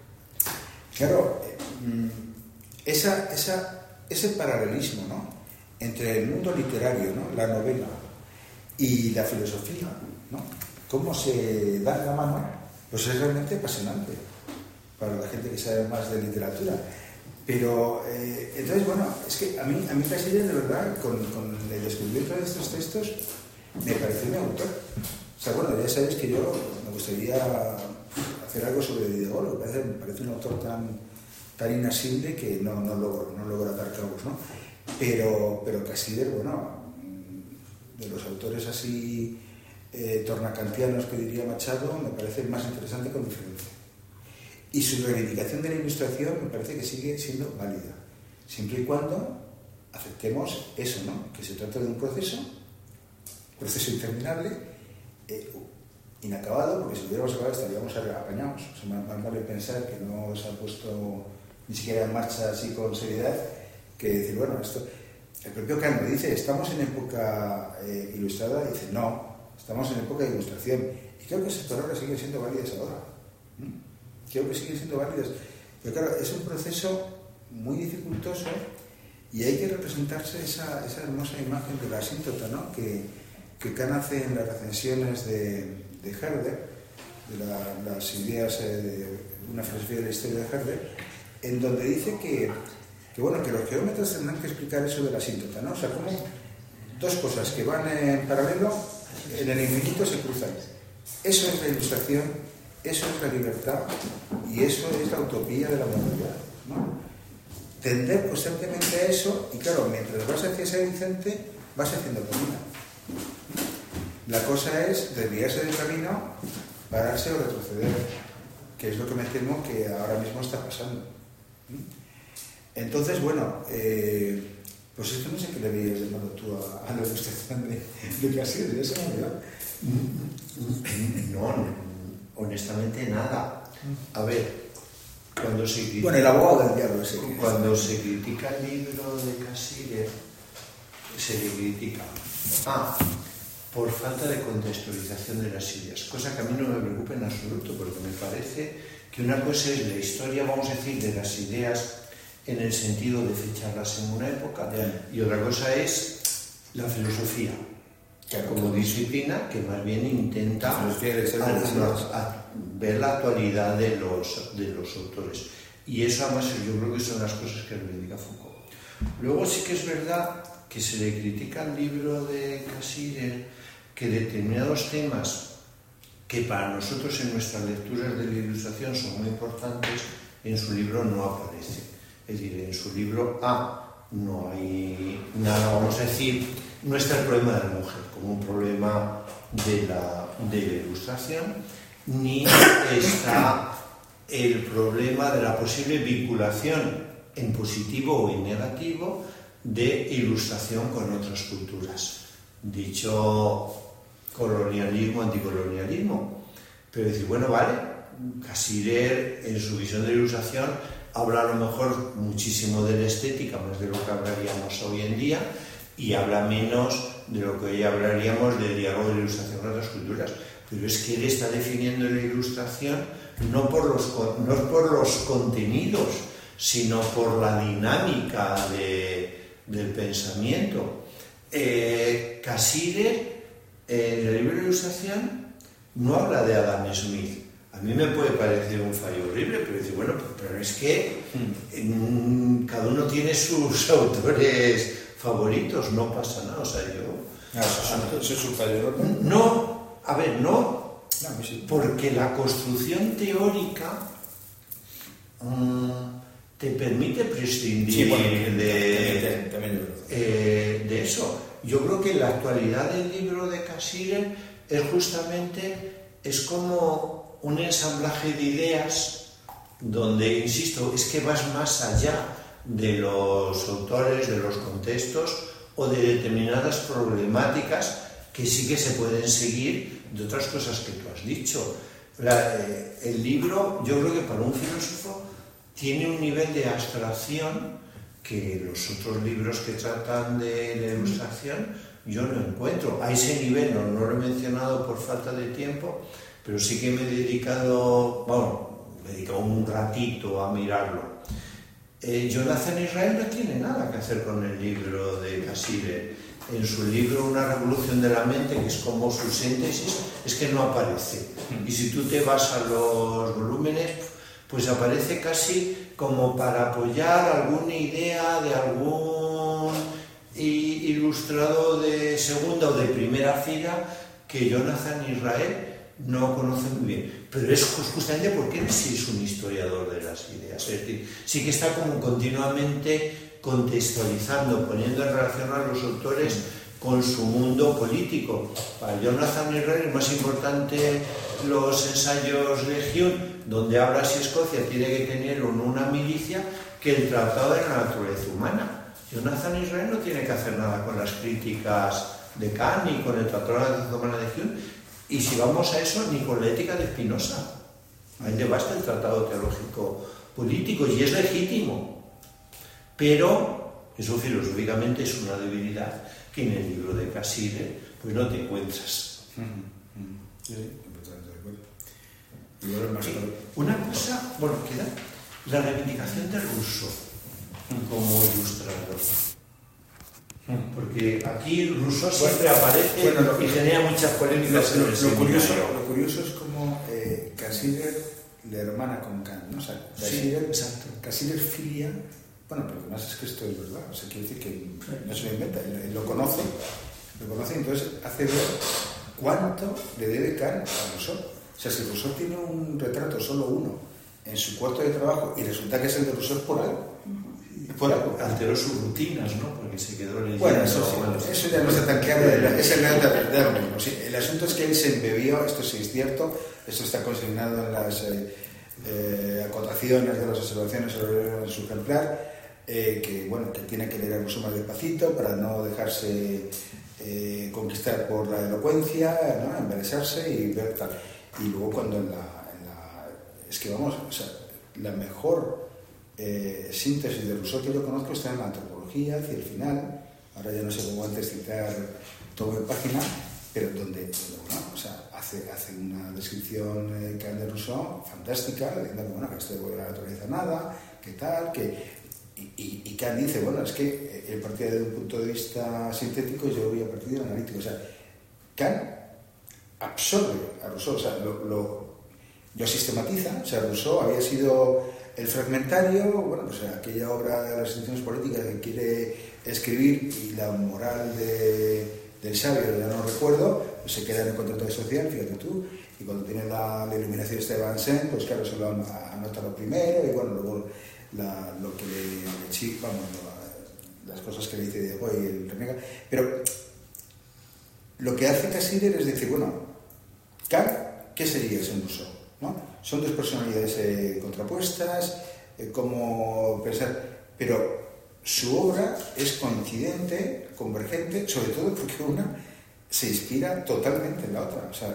claro, eh, esa, esa, ese paralelismo, ¿no?, entre el mundo literario, ¿no?, la novela, Y la filosofía, ¿no? Cómo se da la mano, pues es realmente apasionante para la gente que sabe más de literatura. Pero, eh, entonces, bueno, es que a mí, a mí Cassirer, de verdad, con, con el descubrimiento de estos textos, me pareció un autor. O sea, bueno, ya sabéis que yo me gustaría hacer algo sobre Diderot, lo que parece, me parece un autor tan, tan inasible que no, no logro, no logro atar cabos, ¿no? Pero, pero Cassirer, bueno, de los autores así eh, tornacantianos que diría Machado, me parece más interesante con diferencia. Y su reivindicación de la ilustración me parece que sigue siendo válida, siempre y cuando aceptemos eso, ¿no? Que se trata de un proceso, proceso interminable, eh, inacabado, porque si lo hubiéramos acabado estaríamos apañados. O sea, más vale pensar que no se ha puesto ni siquiera en marcha así con seriedad, que decir, bueno, esto... El propio Kant lo dice, estamos en época eh, ilustrada, y dice, no, estamos en época de ilustración. Y creo que esas palabras siguen siendo válidas ahora. ¿Mm? Creo que siguen siendo válidas. Pero claro, es un proceso muy dificultoso y hay que representarse esa, esa hermosa imagen de la asíntota, ¿no? Que, que Kant hace en las recensiones de, de Herder, de la, las ideas eh, de una filosofía de la historia de Herder, en donde dice que que bueno, que los geómetras tendrán que explicar eso de la asíntota, ¿no? O sea, como dos cosas que van en paralelo, en el infinito se cruzan. Eso es la ilustración, eso es la libertad y eso es la utopía de la modernidad, ¿no? Tender constantemente a eso y claro, mientras vas hacia ese horizonte, vas haciendo camino. La cosa es desviarse del camino, pararse o retroceder, que es lo que me temo que ahora mismo está pasando. ¿Mm? Entonces, bueno, eh, pues esto no sé qué le veías de malo tú a, a la ilustración de, de Cassirer, ¿eso no? No, no, honestamente nada. A ver, cuando se critica, bueno, el abogado del diablo ese. Cuando se critica el libro de Cassirer, se le critica ah, por falta de contextualización de las ideas, cosa que a mí no me preocupa en absoluto, porque me parece que una cosa es la historia, vamos a decir, de las ideas en el sentido de ficharlas en una época, y otra cosa es la filosofía, claro, como disciplina que más bien intenta a, a, ver la actualidad de los, de los autores. Y eso además yo creo que son las cosas que reivindica Foucault. Luego sí que es verdad que se le critica al libro de Cassirer que determinados temas que para nosotros en nuestras lecturas de la ilustración son muy importantes, en su libro no aparecen. Es decir, en su libro A no hay nada, vamos a decir, no está el problema de la mujer como un problema de la, de la ilustración, ni está el problema de la posible vinculación en positivo o en negativo de ilustración con otras culturas. Dicho colonialismo, anticolonialismo. Pero decir, bueno, vale, Cassirer en su visión de la ilustración habla a lo mejor muchísimo de la estética, más de lo que hablaríamos hoy en día, y habla menos de lo que hoy hablaríamos del diálogo de la ilustración con otras culturas. Pero es que él está definiendo la ilustración no por los, no por los contenidos, sino por la dinámica de, del pensamiento. Eh, Cassirer, en el libro de ilustración, no habla de Adam Smith. A mí me puede parecer un fallo horrible, pero dice, bueno, pero es que mm, cada uno tiene sus autores favoritos, no pasa nada, o sea, yo... No, eso es un fallo, ¿no? No, a ver, no, no sí. Porque la construcción teórica mm, te permite prescindir sí, bueno, de, también, también eh, de eso. Yo creo que la actualidad del libro de Cassirer es justamente, es como un ensamblaje de ideas donde, insisto, es que vas más allá de los autores, de los contextos o de determinadas problemáticas que sí que se pueden seguir de otras cosas que tú has dicho. La, eh, el libro, yo creo que para un filósofo tiene un nivel de abstracción que los otros libros que tratan de la ilustración yo no encuentro. A ese nivel no, no lo he mencionado por falta de tiempo, pero sí que me he dedicado, bueno, me he dedicado un ratito a mirarlo. Eh, Jonathan Israel no tiene nada que hacer con el libro de Cassirer. en su libro Una revolución de la mente, que es como su síntesis, es que no aparece. Y si tú te vas a los volúmenes, pues aparece casi como para apoyar alguna idea de algún ilustrado de segunda o de primera fila que Jonathan Israel no conoce muy bien, pero es justamente porque él sí es un historiador de las ideas, es decir, sí que está como continuamente contextualizando, poniendo en relación a los autores con su mundo político. Para Jonathan Israel es más importante los ensayos Legión, donde habla si Escocia tiene que tener una milicia, que el Tratado de la Naturaleza Humana. Jonathan Israel no tiene que hacer nada con las críticas de Kant ni con el Tratado de la Naturaleza Humana de Hume, y si vamos a eso, ni con la ética de Spinoza. A él le basta el tratado teológico político y es legítimo, pero eso filosóficamente es una debilidad que en el libro de Cassirer pues no te encuentras. Sí, completamente de acuerdo. Y ahora más claro. Una cosa, bueno, queda la reivindicación de Rousseau como ilustrador. Porque aquí Rousseau siempre bueno, aparece bueno, lo, y genera muchas polémicas. Lo, lo, lo, curioso, lo curioso es como eh, Cassirer le hermana con Kant, ¿no? O sea, Cassirer, sí, Cassirer filia, bueno, pero además es que esto es verdad, o sea, quiere decir que no se lo inventa, él, él lo conoce, lo conoce y entonces hace ver cuánto le debe Kant a Rousseau. O sea, si Rousseau tiene un retrato, solo uno, en su cuarto de trabajo y resulta que es el de Rousseau por algo. Por algo. Alteró sus rutinas, ¿no? Porque se quedó leyendo. Bueno, eso sí, bueno, eso ya no está tan claro, es el real de lo mismo. Sí, el asunto es que él se embebió, esto sí es cierto, esto está consignado en las eh, eh, acotaciones de las observaciones sobre su ejemplar, eh, que bueno, que tiene que leer a Rousseau más despacito para no dejarse eh, conquistar por la elocuencia, ¿no? Embelesarse y ver tal. Y luego cuando en la, en la es que vamos, o sea, la mejor Eh, síntesis de Rousseau que yo conozco está en la antropología, hacia el final, ahora ya no sé cómo antes citar todo en página, pero donde, donde bueno, o sea, hace, hace una descripción eh, Kant de Rousseau fantástica, diciendo que bueno, que esto de la naturaleza nada, que tal, que y, y, y Kant dice, bueno, es que él partía de un punto de vista sintético y yo voy a partir del analítico, o sea, Kant absorbe a Rousseau, o sea, lo, lo, lo sistematiza, o sea, Rousseau había sido el fragmentario, bueno, pues aquella obra de las instituciones políticas que quiere escribir y la moral de, del sabio, ya no recuerdo, pues se queda en el contrato social, fíjate tú, y cuando tiene la, la iluminación de Van Zandt, pues claro, se lo anota lo primero, y bueno, luego la, lo que le, le chica, vamos, la, las cosas que le dice Diego y el renega, pero lo que hace Cassirer es decir, bueno, Kant, ¿qué sería ese Rousseau? ¿No? Son dos personalidades eh, contrapuestas, eh, como pensar, pero su obra es coincidente, convergente, sobre todo porque una se inspira totalmente en la otra. O sea,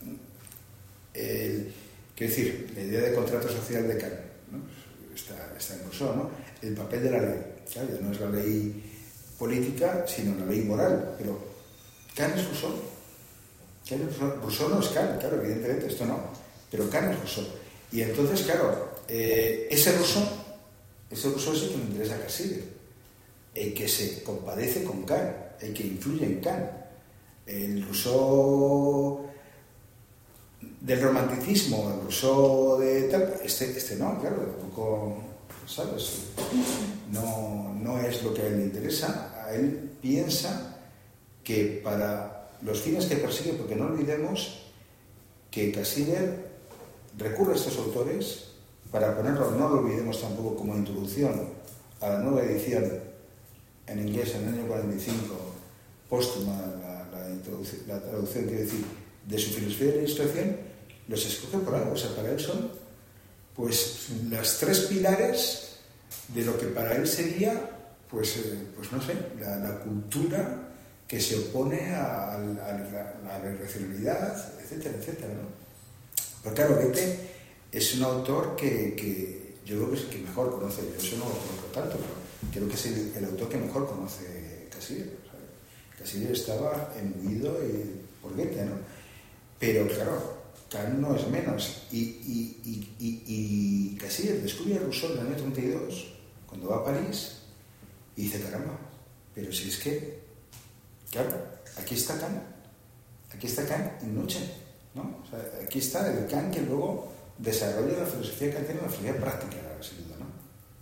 el, quiero decir, la idea de contrato social de Kant, ¿no? está, está en Rousseau, ¿no? El papel de la ley, claro, ya no es la ley política, sino la ley moral, pero Kant es Rousseau. Kant es Rousseau. Rousseau no es Kant, claro, evidentemente, esto no. Pero Kant es Rousseau. Y entonces, claro, eh, ese Rousseau, ese Rousseau es el que me interesa a Cassirer, el que se compadece con Kant, el que influye en Kant. El Rousseau del romanticismo, el Rousseau de tal, este, este no, claro, tampoco, ¿sabes? No, no es lo que a él le interesa. A él piensa que para los fines que persigue, porque no olvidemos que Cassirer recurre a estos autores para ponerlo, no lo olvidemos tampoco como introducción a la nueva edición en inglés en el año cuarenta y cinco, póstuma, la, la, la traducción, quiero decir, de su filosofía de la ilustración, los escoge por algo, o sea, para él son pues las tres pilares de lo que para él sería, pues, eh, pues no sé, la, la cultura que se opone a, a, a la irracionalidad, etcétera, etcétera, ¿no? Pero claro, Goethe es un autor que, que yo creo que es el que mejor conoce, yo eso no lo conozco tanto, pero creo que es el, el autor que mejor conoce Cassirer. Cassirer estaba embuido por Goethe, ¿no? Pero claro, Kant no es menos. Y, y, y, y, y Cassirer descubre a Rousseau en el año treinta y dos, cuando va a París, y dice, caramba, pero si es que claro, aquí está Kant, aquí está Kant en Nietzsche, ¿no? O sea, aquí está el Kant que luego desarrolla la filosofía kantiana, la filosofía práctica, sin duda, ¿no?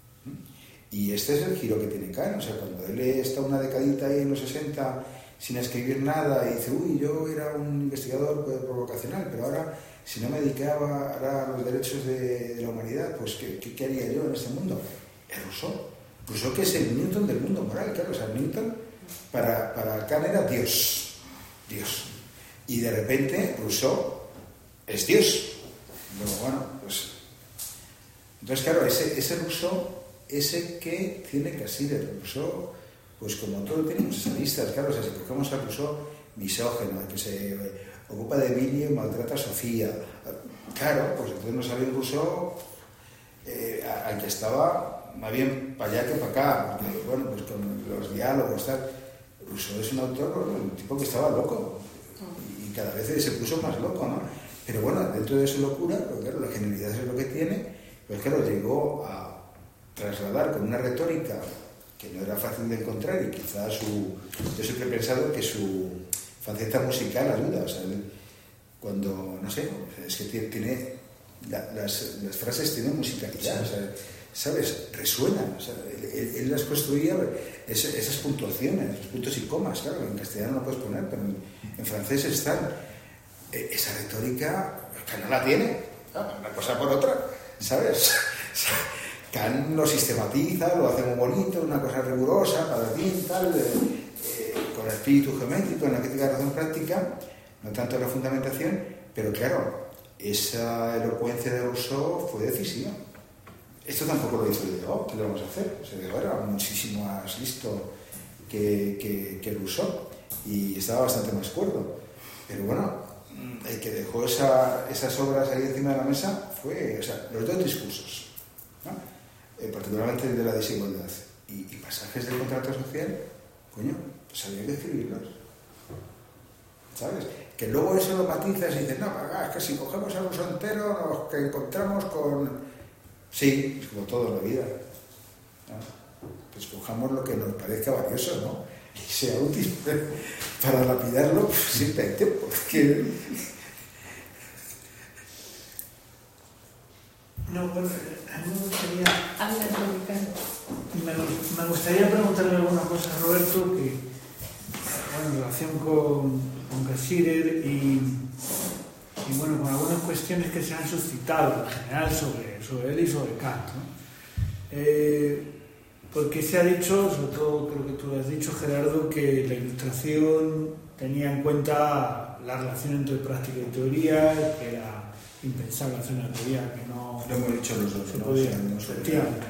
Y este es el giro que tiene Kant, o sea, cuando él está una decadita ahí en los sesenta sin escribir nada y dice, uy, yo era un investigador provocacional, pero ahora, si no me dedicaba a los derechos de, de la humanidad, pues ¿qué, qué, ¿qué haría yo en este mundo? Es Rousseau. Rousseau, que es el Newton del mundo moral, claro, o sea, Newton para, para Kant era Dios, Dios. Y de repente Rousseau es Dios. Luego, bueno, pues... Entonces, claro, ese, ese Rousseau, ese que tiene casi de Rousseau, pues como todo tiene muchas aristas, claro, o sea, si cogemos a Rousseau, misógeno, que se ocupa de Billy y maltrata a Sofía, claro, pues entonces nos salió Rousseau eh, al que estaba más bien para allá que para acá, porque, bueno, pues con los diálogos, tal. Rousseau es un autor, un tipo que estaba loco, y, y cada vez se puso más loco, ¿no? Pero bueno, dentro de su locura, pues claro, la genialidad es lo que tiene, pues claro, llegó a trasladar con una retórica que no era fácil de encontrar, y quizás su, yo siempre he pensado que su faceta musical ayuda, o sea, él, cuando, no sé, es que tiene, tiene la, las, las frases tienen musicalidad, o sea, ¿sabes? Resuenan, o sea, él, él las construía, esas, esas puntuaciones, los puntos y comas, claro, en castellano no puedes poner, pero en, en francés están. Esa retórica, Kant no la tiene, una cosa por otra, ¿sabes? Kant lo sistematiza, lo hace muy bonito, una cosa rigurosa, palatín, tal, eh, eh, con el espíritu geométrico, en la crítica de la razón práctica, no tanto en la fundamentación, pero claro, esa elocuencia de Rousseau fue decisiva. Esto tampoco lo hizo Diderot, ¿qué le vamos a hacer? O sea, Diderot era muchísimo más listo que, que, que Rousseau y estaba bastante más cuerdo. Pero bueno, el que dejó esa, esas obras ahí encima de la mesa fue, o sea, los dos discursos, ¿no? Eh, particularmente el de la desigualdad y, y pasajes del contrato social, coño, pues había que escribirlos, ¿sabes? Que luego eso lo matizas y dices, no, es que si cogemos a Rousseau entero nos que encontramos con... Sí, es como todo en la vida, ¿no? Pues cojamos lo que nos parezca valioso, ¿no? Y sea útil para lapidarlo, pues siempre hay tiempo. Que... No, bueno, a mí me gustaría... Habla Ricardo. Me, me gustaría preguntarle alguna cosa a Roberto, que, bueno, en relación con, con Cassirer y, y, bueno, con algunas cuestiones que se han suscitado en general sobre, sobre él y sobre Kant, ¿no? Eh, Porque se ha dicho, sobre todo creo que tú lo has dicho, Gerardo, que la Ilustración tenía en cuenta la relación entre práctica y teoría, que era impensable hacer una teoría que no... Lo hemos dicho los dos, se ¿no? podía, No, efectivamente.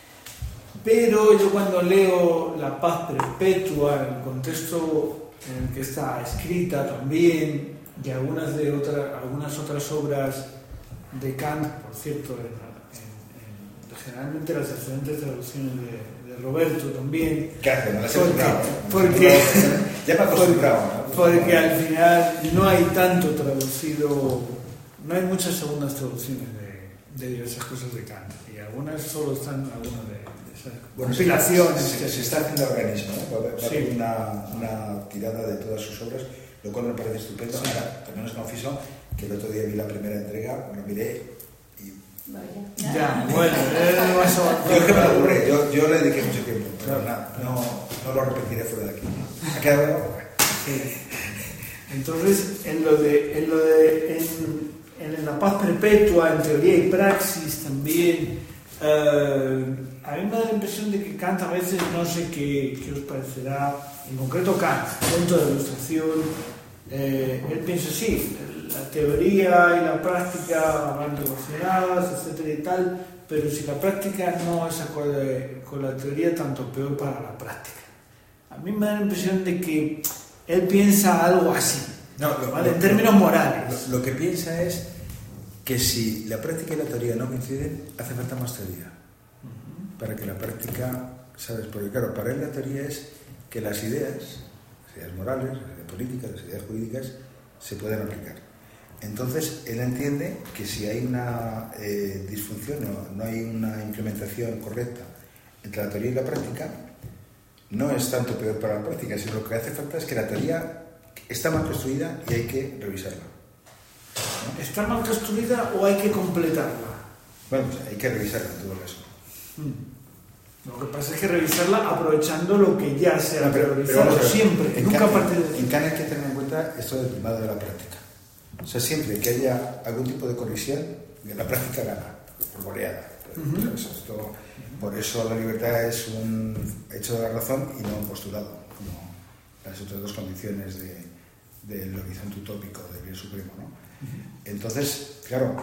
Pero yo cuando leo La paz perpetua, en el contexto en el que está escrita también, y algunas, de otra, algunas otras obras de Kant, por cierto, en generalmente las excelentes traducciones de, de Roberto también. Claro, me las he porque, comprado. porque, ya me he acostumbrado, ¿no? Porque al final no hay tanto traducido, no hay muchas segundas traducciones de, de diversas cosas de Kant, y algunas solo están algunas de, de esas bueno, compilaciones. Se, se, se está haciendo organismo, ¿no? Va a haber sí. una, una tirada de todas sus obras, lo cual me parece estupendo. Sí. Ahora, también os confieso que el otro día vi la primera entrega, me lo miré. Vaya. Ya, bueno, eh, vas a... yo es que me aburré, yo, yo le dediqué mucho tiempo, pero no, nada, no, no lo repetiré fuera de aquí. ¿Ha quedado? Sí. Entonces, en lo de, en, lo de en, en la paz perpetua, en teoría y praxis también, eh, a mí me da la impresión de que Kant a veces, no sé qué, qué os parecerá, en concreto Kant, dentro de la Ilustración, eh, él piensa así, la teoría y la práctica van relacionadas, etcétera y tal, pero si la práctica no es acorde con la teoría, tanto peor para la práctica. A mí me da la impresión de que él piensa algo así, no, lo, ¿vale? lo, En términos morales. Lo, lo que piensa es que si la práctica y la teoría no coinciden, hace falta más teoría. Uh-huh. Para que la práctica, ¿sabes? Porque claro, para él la teoría es que las ideas, las ideas morales, las ideas políticas, las ideas jurídicas, se pueden aplicar. Entonces, él entiende que si hay una eh, disfunción o no hay una implementación correcta entre la teoría y la práctica, no es tanto peor para la práctica, sino lo que hace falta es que la teoría está mal construida y hay que revisarla, ¿no? ¿Está mal construida o hay que completarla? Bueno, pues hay que revisarla en todo caso. Hmm. Lo que pasa es que revisarla aprovechando lo que ya se ha Pero, realizado pero, pero, siempre, en nunca Kant, a partir de... En Kant hay que tener en cuenta esto del primado de la práctica. O sea, siempre que haya algún tipo de colisión, la práctica gana, por goleada. Uh-huh. Eso es todo. Por eso la libertad es un hecho de la razón y no un postulado, como las otras dos condiciones de, del horizonte utópico del bien supremo, ¿no? Uh-huh. Entonces, claro,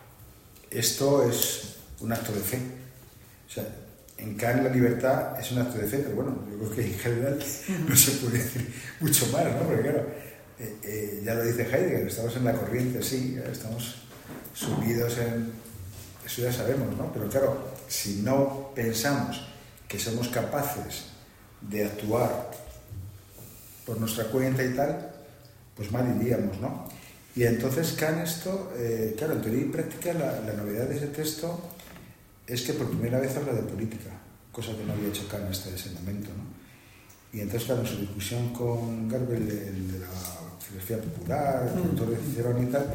esto es un acto de fe. O sea, en Kant la libertad es un acto de fe, pero bueno, yo creo que en general no se puede decir mucho más, ¿no? Porque claro, eh, eh, ya lo dice Heidegger, estamos en la corriente, sí, estamos subidos en... Eso ya sabemos, ¿no? Pero claro, si no pensamos que somos capaces de actuar por nuestra cuenta y tal, pues mal iríamos, ¿no? Y entonces Kant esto, eh, claro, en teoría y práctica la, la novedad de ese texto es que por primera vez habla de política, cosa que no había hecho Kant hasta ese momento, ¿no? Y entonces, claro, en su discusión con Garbel, el de la filosofía popular, el autor de Cicerón y tal,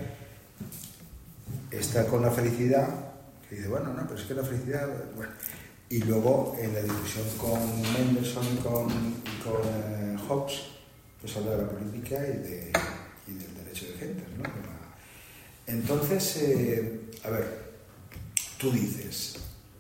está con la felicidad, que dice, bueno, no, pero es que la felicidad, bueno. Y luego en la discusión con Mendelssohn y con, y con eh, Hobbes, pues habla de la política y, de, y del derecho de gentes, ¿no? Entonces, eh, a ver, tú dices,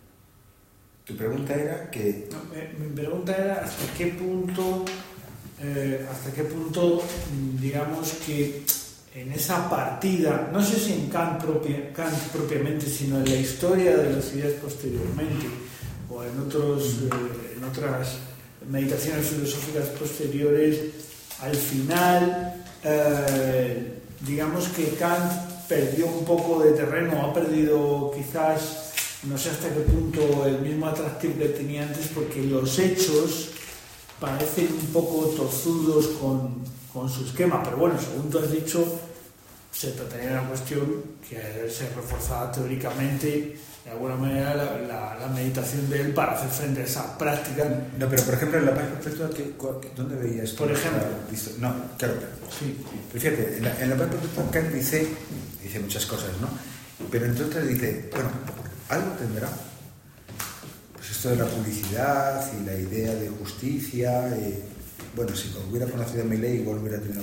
tu pregunta era que... No, mi, mi pregunta era hasta qué punto, eh, hasta qué punto, digamos que en esa partida, no sé si en Kant, propia, Kant propiamente, sino en la historia de las ideas posteriormente, o en, otros, eh, en otras meditaciones filosóficas posteriores, al final, eh, digamos que Kant perdió un poco de terreno, ha perdido quizás, no sé hasta qué punto, el mismo atractivo que tenía antes, porque los hechos parecen un poco tozudos con, con su esquema, pero bueno, según tú has dicho, se trataría de una cuestión que se reforzaba teóricamente, de alguna manera, la, la, la meditación de él para hacer frente a esa práctica. No, pero por ejemplo, en la paz perpetua, ¿dónde veías esto? Por ejemplo. No, claro, sí. Pero fíjate, en la, en la paz perpetua Kant dice, dice muchas cosas, ¿no? Pero entre otras dice, bueno, algo tendrá. Pues esto de la publicidad y la idea de justicia, eh, bueno, si hubiera conocido mi ley, igual hubiera tenido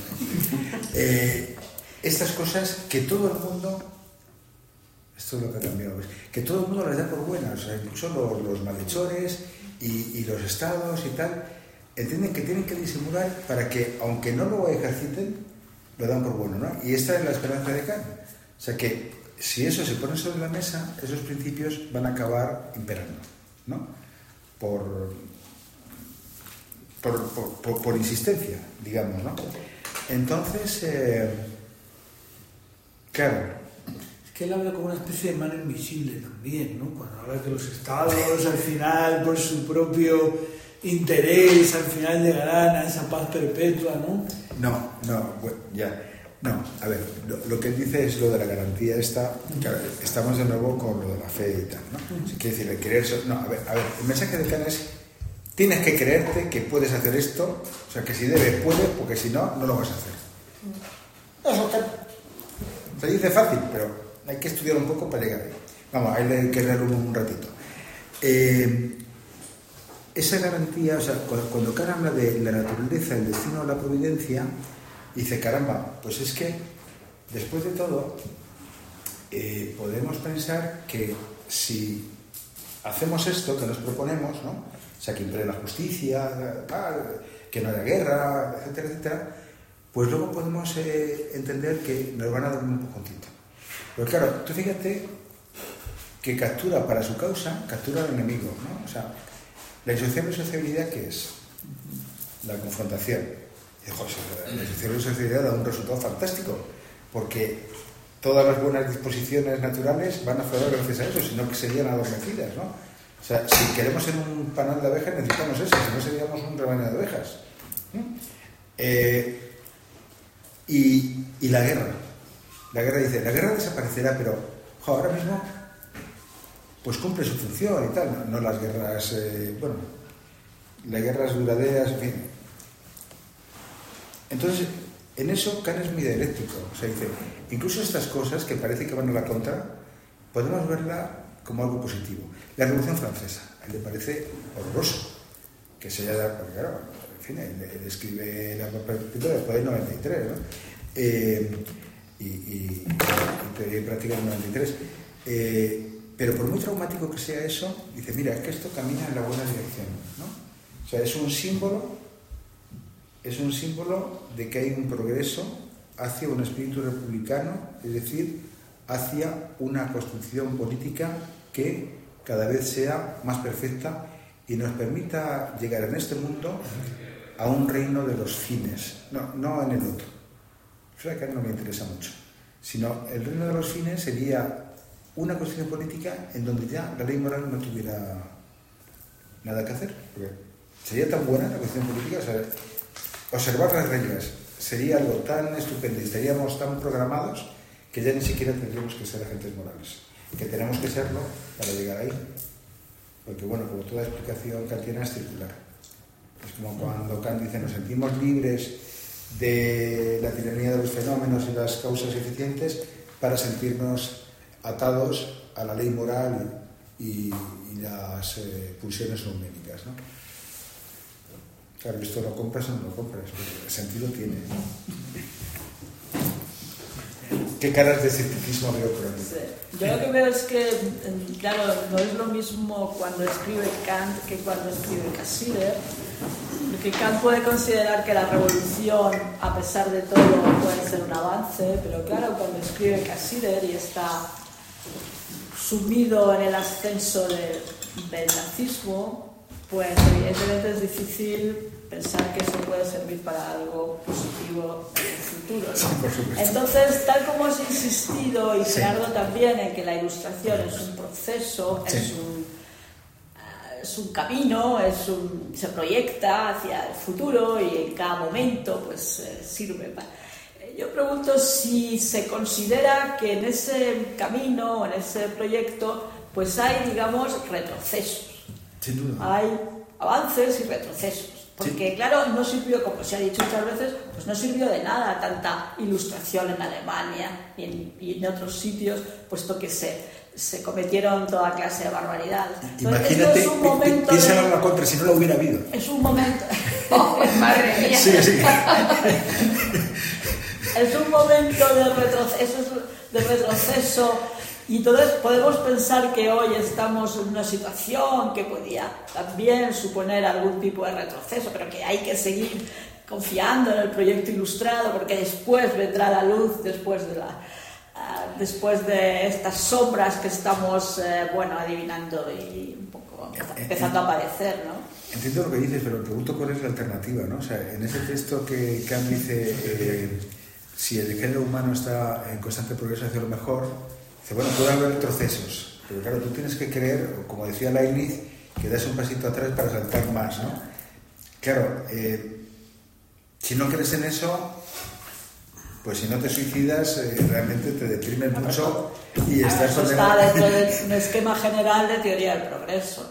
eh, estas cosas que todo el mundo, esto es lo que ha cambiado, ¿ves? Que todo el mundo las da por buenas, o sea, incluso los, los malhechores y, y los estados y tal, entienden que tienen que disimular para que, aunque no lo ejerciten, lo dan por bueno, ¿no? Y esta es la esperanza de Kant. O sea que si eso se pone sobre la mesa, esos principios van a acabar imperando, ¿no? Por, por, por, por, por insistencia, digamos, ¿no? Entonces, eh, claro. Es que él habla como una especie de mano invisible también, ¿no? Cuando habla que los estados, al final, por su propio interés, al final llegarán a esa paz perpetua, ¿no? No, no, bueno, ya. No, a ver, lo, lo que él dice es lo de la garantía esta, claro, estamos de nuevo con lo de la fe y tal, ¿no? Uh-huh. Si quiere decir, el querer, no, a ver, a ver, el mensaje de Kant es, tienes que creerte que puedes hacer esto, o sea, que si debes, puedes, porque si no, no lo vas a hacer. Eso uh-huh. Se dice fácil, pero hay que estudiar un poco para llegar ahí. Vamos, hay que leer un, un ratito. Eh, esa garantía, o sea, cuando, cuando Kant habla de la naturaleza, el destino o la providencia, dice, caramba, pues es que, después de todo, eh, podemos pensar que si hacemos esto que nos proponemos, ¿no? O sea, que impere la justicia, tal, que no haya guerra, etcétera, etcétera, pues luego podemos eh, entender que nos van a dar un poquito. Pero claro, tú fíjate que captura para su causa, captura al enemigo, ¿no? O sea, la insociable sociabilidad, ¿qué es? La confrontación. La insociable sociabilidad da un resultado fantástico, porque todas las buenas disposiciones naturales van a aflorar gracias a eso, sino que serían adormecidas, ¿no? O sea, si queremos ser un panal de abejas, necesitamos eso, si no seríamos un rebaño de ovejas. ¿Mm? Eh, y, y la guerra. La guerra dice, la guerra desaparecerá, pero jo, ahora mismo pues cumple su función y tal, no, no las guerras, eh, bueno, las guerras duraderas, en fin. Entonces, en eso Kant es muy dialéctico. O sea, dice, incluso estas cosas que parece que van a la contra, podemos verla como algo positivo. La Revolución Francesa, a él le parece horroroso que se haya dado, porque claro, en fin, él, él escribe la perspectiva después del noventa y tres, ¿no? Eh, y, y, y teoría y práctica del noventa y tres. Eh, pero por muy traumático que sea eso, dice, mira, es que esto camina en la buena dirección, ¿no? O sea, es un símbolo, es un símbolo de que hay un progreso hacia un espíritu republicano, es decir, hacia una construcción política que cada vez sea más perfecta y nos permita llegar en este mundo a un reino de los fines, no, no en el otro. Eso acá no me interesa mucho, sino el reino de los fines sería una constitución política en donde ya la ley moral no tuviera nada que hacer, porque sería tan buena la constitución política, o sea, observar las reglas sería algo tan estupendo y estaríamos tan programados que ya ni siquiera tendríamos que ser agentes morales, que tenemos que serlo para llegar ahí, porque bueno, como toda explicación kantiana es circular. Es como cuando Kant dice, nos sentimos libres de la tiranía de los fenómenos y las causas eficientes para sentirnos atados a la ley moral y, y las eh, pulsiones numéricas, ¿no? Claro, esto lo compras o no lo compras, pero el sentido tiene. ¿Qué caras de escepticismo veo por aquí? Sí. Yo lo que veo es que, claro, no es lo mismo cuando escribe Kant que cuando escribe Cassirer. Porque Kant puede considerar que la revolución, a pesar de todo, puede ser un avance, pero claro, cuando escribe Cassirer y está sumido en el ascenso de, del nazismo, pues evidentemente es difícil pensar que eso puede servir para algo positivo en el futuro, ¿no? Sí, por supuesto. Entonces, tal como has insistido, y Sí. Gerardo también, en que la ilustración es un proceso, Sí. es un, es un camino, es un, se proyecta hacia el futuro y en cada momento pues eh, sirve para... Yo pregunto si se considera que en ese camino, en ese proyecto, pues hay, digamos, retrocesos. Sin duda. Hay avances y retrocesos. Porque, sí. claro, no sirvió, como se ha dicho muchas veces, pues no sirvió de nada tanta ilustración en Alemania y en, y en otros sitios, puesto que se, se cometieron toda clase de barbaridades. Entonces, imagínate, es un momento piensa de, en la contra, si no lo hubiera habido. Es un momento... Oh, madre mía. Sí, sí. Es un momento de retroceso, de retroceso. Y entonces podemos pensar que hoy estamos en una situación que podía también suponer algún tipo de retroceso, pero que hay que seguir confiando en el proyecto ilustrado, porque después vendrá la luz, después de, la, uh, después de estas sombras que estamos uh, bueno, adivinando y un poco empezando a aparecer, ¿no? Entiendo lo que dices, pero me pregunto cuál es la alternativa, ¿no? O sea, en ese texto que Kant dice, eh, si el género humano está en constante progreso hacia lo mejor, dice, bueno, puede haber retrocesos, pero claro, tú tienes que creer, como decía Leibniz, que das un pasito atrás para saltar más, ¿no? Claro, eh, si no crees en eso, pues si no te suicidas, eh, realmente te deprimes mucho y ah, estás eso condenado. Está dentro de un esquema general de teoría del progreso.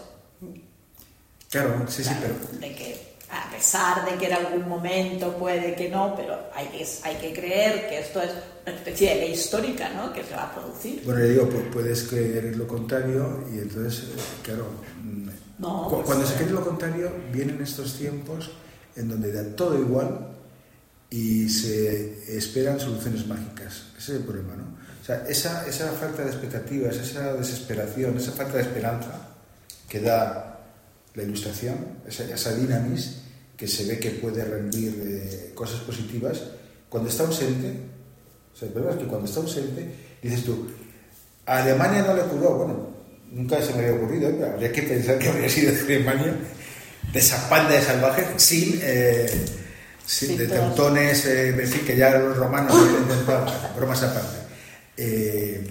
Claro, sí, claro, sí, pero... De que, a pesar de que en algún momento puede que no, pero hay que, hay que creer que esto es una especie de ley histórica, ¿no?, que se va a producir. Bueno, le digo, pues puedes creer lo contrario y entonces, claro, no, cu- pues, cuando se cree lo contrario, vienen estos tiempos en donde da todo igual y se esperan soluciones mágicas. Ese es el problema, ¿no? O sea, esa, esa falta de expectativas, esa desesperación, esa falta de esperanza que da la ilustración, esa, esa dinamis que se ve que puede rendir eh, cosas positivas, cuando está ausente, o sea, el problema es que cuando está ausente, dices tú, a Alemania no le curó, bueno, nunca se me había ocurrido, ¿eh? Pero habría que pensar que habría sido Alemania de esa panda de salvajes sin, eh, sin sí, de claro. teutones, eh, en fin, que ya los romanos habían intentado, bromas aparte. Eh,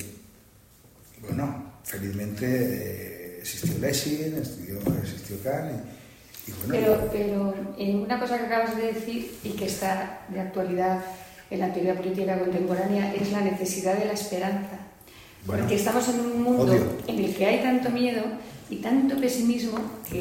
bueno, felizmente eh, existió Lessing, existió, existió Kant y, y bueno... Pero, pero en una cosa que acabas de decir y que está de actualidad en la teoría política contemporánea es la necesidad de la esperanza. Bueno, porque estamos en un mundo odio. en el que hay tanto miedo y tanto pesimismo que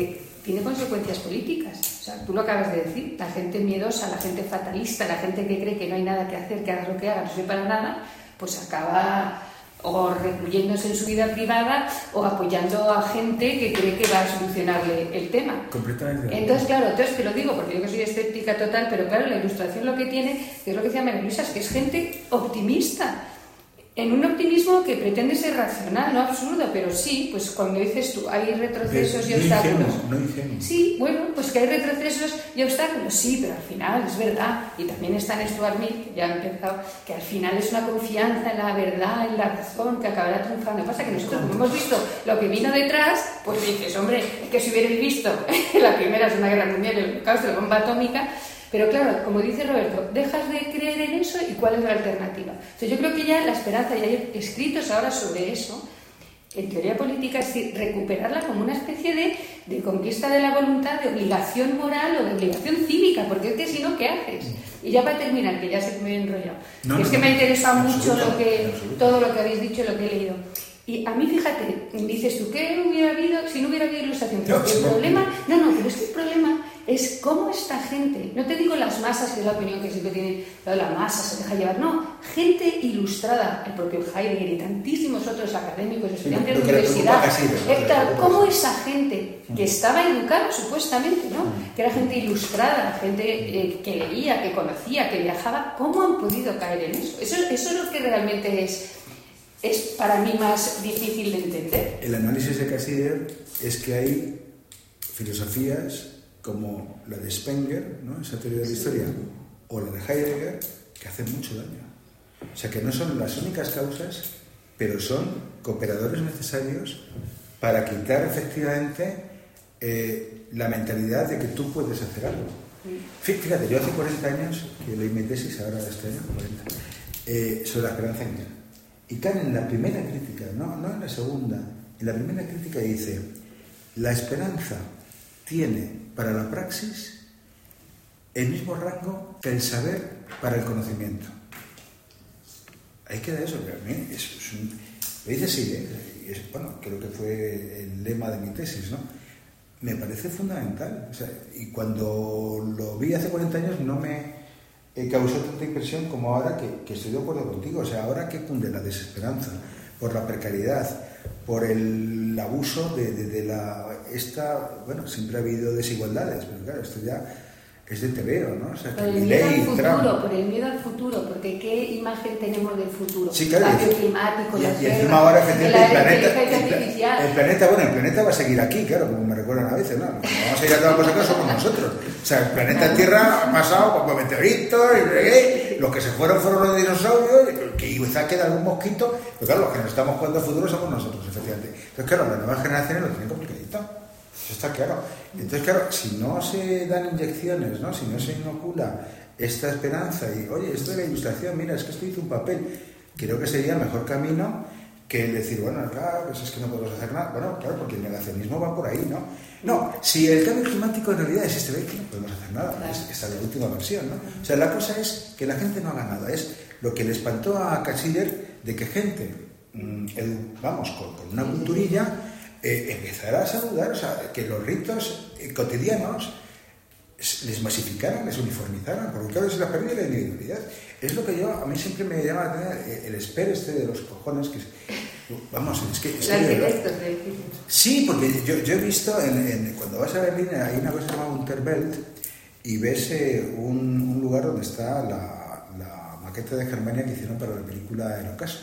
tiene consecuencias políticas. O sea, tú lo acabas de decir, la gente miedosa, la gente fatalista, la gente que cree que no hay nada que hacer, que hagas lo que hagas, no sirve para nada, pues acaba o recluyéndose en su vida privada o apoyando a gente que cree que va a solucionarle el tema. Completamente. Entonces, claro, entonces te lo digo porque yo que soy escéptica total, pero claro, la Ilustración lo que tiene, que es lo que decía María Luisa, es que es gente optimista. En un optimismo que pretende ser racional, no absurdo, pero sí, pues cuando dices tú, hay retrocesos y no obstáculos. Ingenuo, no ingenuo. Sí, bueno, pues que hay retrocesos y obstáculos, sí, pero al final es verdad. Y también está en Stuart Mill, que ya ha empezado, que al final es una confianza en la verdad, en la razón, que acabará triunfando. Lo que pasa es que nosotros, como hemos visto lo que vino detrás, pues dices, hombre, es que si hubierais visto la primera Segunda Guerra Mundial, el holocausto, la bomba atómica. Pero claro, como dice Roberto, dejas de creer en eso y ¿cuál es la alternativa? O sea, yo creo que ya la esperanza, y hay escritos ahora sobre eso, en teoría política, es decir, recuperarla como una especie de, de conquista de la voluntad, de obligación moral o de obligación cívica, porque es que si no, ¿qué haces? Y ya para terminar, que ya sé que me he enrollado, no, que no, es que no, me ha interesado no, mucho lo que, absoluto. todo lo que habéis dicho, lo que he leído. Y a mí, fíjate, dices tú, ¿qué hubiera habido si no hubiera habido Ilustración? No, el sí, problema, no, no, pero es que el problema es cómo esta gente, no te digo las masas, que es la opinión que siempre tienen, lo de la masa se deja llevar, no, gente ilustrada, el propio Heidegger y tantísimos otros académicos, estudiantes de universidad, eh, claro, cómo esa gente que estaba educada supuestamente, ¿no? Que era gente ilustrada, gente eh, que leía, que conocía, que viajaba, ¿cómo han podido caer en eso? Eso, eso es lo que realmente es, es para mí más difícil de entender. El análisis de Cassirer es que hay filosofías como la de Spenger, ¿no? Esa teoría de la historia, o la de Heidegger, que hacen mucho daño. O sea, que no son las únicas causas, pero son cooperadores necesarios para quitar efectivamente eh, la mentalidad de que tú puedes hacer algo. Fíjate, yo hace cuarenta años que leí mi tesis, ahora este año, cuarenta, eh, sobre la esperanza en Dios. Y cae en la primera crítica, no, no en la segunda, en la primera crítica dice, la esperanza tiene para la praxis el mismo rango que el saber para el conocimiento. Ahí queda eso, realmente. Es, es un, lo dice así, ¿eh? Y es, bueno, creo que fue el lema de mi tesis, ¿no? Me parece fundamental. O sea, y cuando lo vi hace cuarenta años no me eh, causó tanta impresión como ahora que, que estoy de acuerdo contigo. O sea, ahora que cunde la desesperanza por la precariedad, por el abuso de, de, de la... Esta, bueno, siempre ha habido desigualdades, pero claro, esto ya es de tebeo, ¿no? O sea, por el miedo al futuro, por el miedo al futuro, porque ¿qué imagen tenemos del futuro? Sí, claro, el cambio climático, y, las y guerras, encima ahora efectivamente el la planeta, inteligencia el, artificial. el planeta, bueno, el planeta va a seguir aquí, claro, como me recuerdan a veces, ¿no? Vamos a ir a todas las cosas somos nosotros. O sea, el planeta Tierra ha pasado por meteoritos y reggae, los que se fueron fueron los dinosaurios, que quizá queda algún mosquito, pero claro, los que nos estamos jugando al futuro somos nosotros, efectivamente. Entonces, claro, las nuevas generaciones lo tienen complicadito. Eso está claro. Entonces, claro, si no se dan inyecciones, ¿no? Si no se inocula esta esperanza y, oye, esto de la Ilustración, mira, es que esto hizo un papel, creo que sería el mejor camino que el decir, bueno, claro, pues es que no podemos hacer nada. Bueno, claro, porque el negacionismo va por ahí, ¿no? No, si el cambio climático en realidad existe, ¿veis? Que no podemos hacer nada. Claro. Es, esta es la última versión, ¿no? O sea, la cosa es que la gente no haga nada. Es lo que le espantó a Cassirer de que gente, mmm, el, vamos, con, con una culturilla, eh, empezara a saludar, o sea, que los ritos eh, cotidianos les masificaran, les uniformizaran, porque claro, es la pérdida de la individualidad. Es lo que yo, a mí siempre me llama la atención, el esper este de los cojones, que es, vamos, es que... Es que sí, porque yo, yo he visto, en, en, cuando vas a Berlín, hay una cosa llamada Unterwelt, y ves eh, un, un lugar donde está la, la maqueta de Germania que hicieron para la película El Ocaso.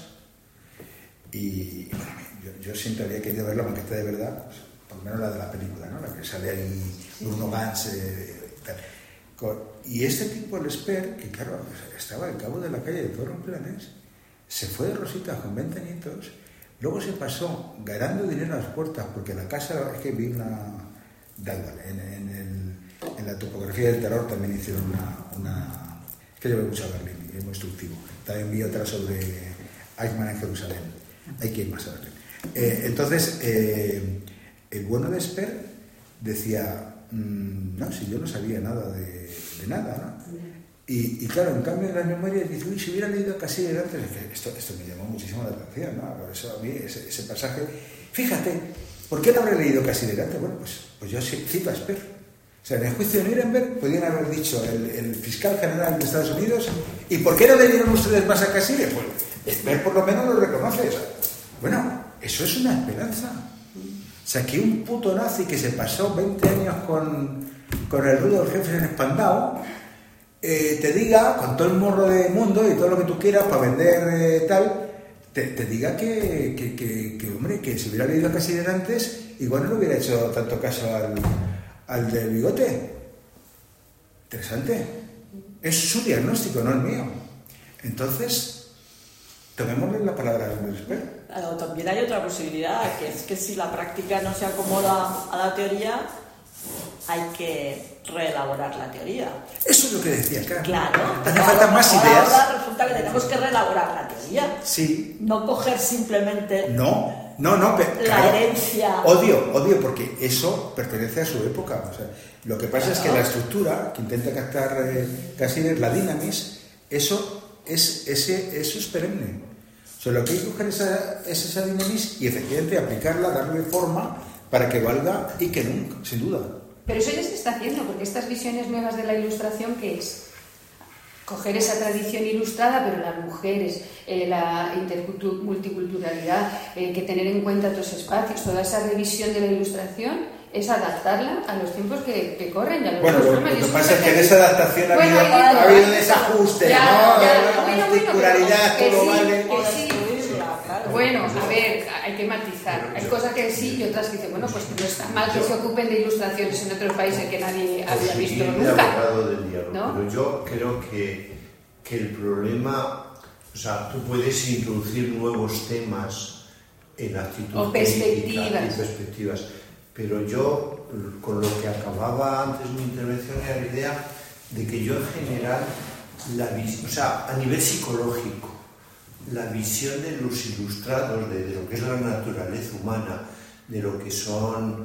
Y, bueno, yo, yo siempre había querido ver la maqueta de verdad, pues, por lo menos la de la película, ¿no? La que sale ahí Bruno Gans eh, y tal. Y este tipo, el Esper, que claro, estaba al cabo de la calle de todos los planes, se fue de rositas con veinte añitos, luego se pasó ganando dinero a las puertas, porque la casa, es que vi una... Da igual, en, en, el, en la topografía del terror también hicieron una... una es que yo veo mucho a Berlín, es muy instructivo. También vi otra sobre Eichmann en Jerusalén. Hay que ir más a Berlín. Eh, entonces, eh, el bueno de Esper decía, mmm, no, si yo no sabía nada de, de nada, ¿no? Y, y claro, en cambio en las memorias dice, uy, si hubiera leído a Cassirer antes, es que esto, esto me llamó muchísimo la atención, ¿no? Por eso a mí ese, ese pasaje, fíjate, ¿Por qué no habré leído Cassirer antes? Bueno, pues, pues yo cito a Esper. O sea, en el juicio de Nuremberg podrían haber dicho el, el fiscal general de Estados Unidos, ¿y por qué no le dieron ustedes más a Cassirer? Pues Esper por lo menos lo reconoce. O sea, bueno, eso es una esperanza. O sea, que un puto nazi que se pasó veinte años con, con el Rudolf Jefe en Spandau, eh, te diga, con todo el morro del mundo y todo lo que tú quieras para vender eh, tal, te, te diga que, que, que, que, hombre, que si hubiera leído Cassirer antes, igual no le hubiera hecho tanto caso al, al del bigote. Interesante. Es su diagnóstico, no el mío. Entonces, tomémosle la palabra del experto. Claro, también hay otra posibilidad, que es que si la práctica no se acomoda a la teoría, hay que reelaborar la teoría. Eso es lo que decía, claro. Claro. Hace falta más ahora, ideas. Ahora resulta que tenemos que reelaborar la teoría. Sí. No coger simplemente No, no, no. Pero, la claro, herencia. Odio, odio, porque eso pertenece a su época. O sea, lo que pasa Claro. es que la estructura que intenta captar eh, Cassirer, la dinamis, eso es, ese, eso es perenne. O sea, lo que hay que coger esa, es esa dinamis y efectivamente aplicarla, darle forma para que valga y que nunca, sin duda. Pero eso ya se está haciendo, porque estas visiones nuevas de la ilustración, ¿qué es? Coger esa tradición ilustrada, pero las mujeres, eh, la intercultu- multiculturalidad, eh, que tener en cuenta otros espacios, toda esa revisión de la ilustración, es adaptarla a los tiempos que, que corren. Ya lo Bueno, lo, lo que pasa es que en esa adaptación ha Bueno, habido, hay de todo, ha habido hay de desajuste, todo. Ya, ¿no? ya, La bueno, multiculturalidad, bueno, que todo sí, vale. que sí. Claro. Bueno, a ver, hay que matizar. Hay cosas que sí y otras que dicen, bueno, pues no está mal que se ocupen de ilustraciones en otros países que nadie había visto nunca. Abogado del diablo, ¿No? pero yo creo que, que el problema, o sea, tú puedes introducir nuevos temas en actitud O crítica perspectivas. y perspectivas, pero yo, con lo que acababa antes mi intervención, era la idea de que yo en general, la vis- o sea, a nivel psicológico, la visión de los ilustrados, de, de lo que es la naturaleza humana, de lo que son,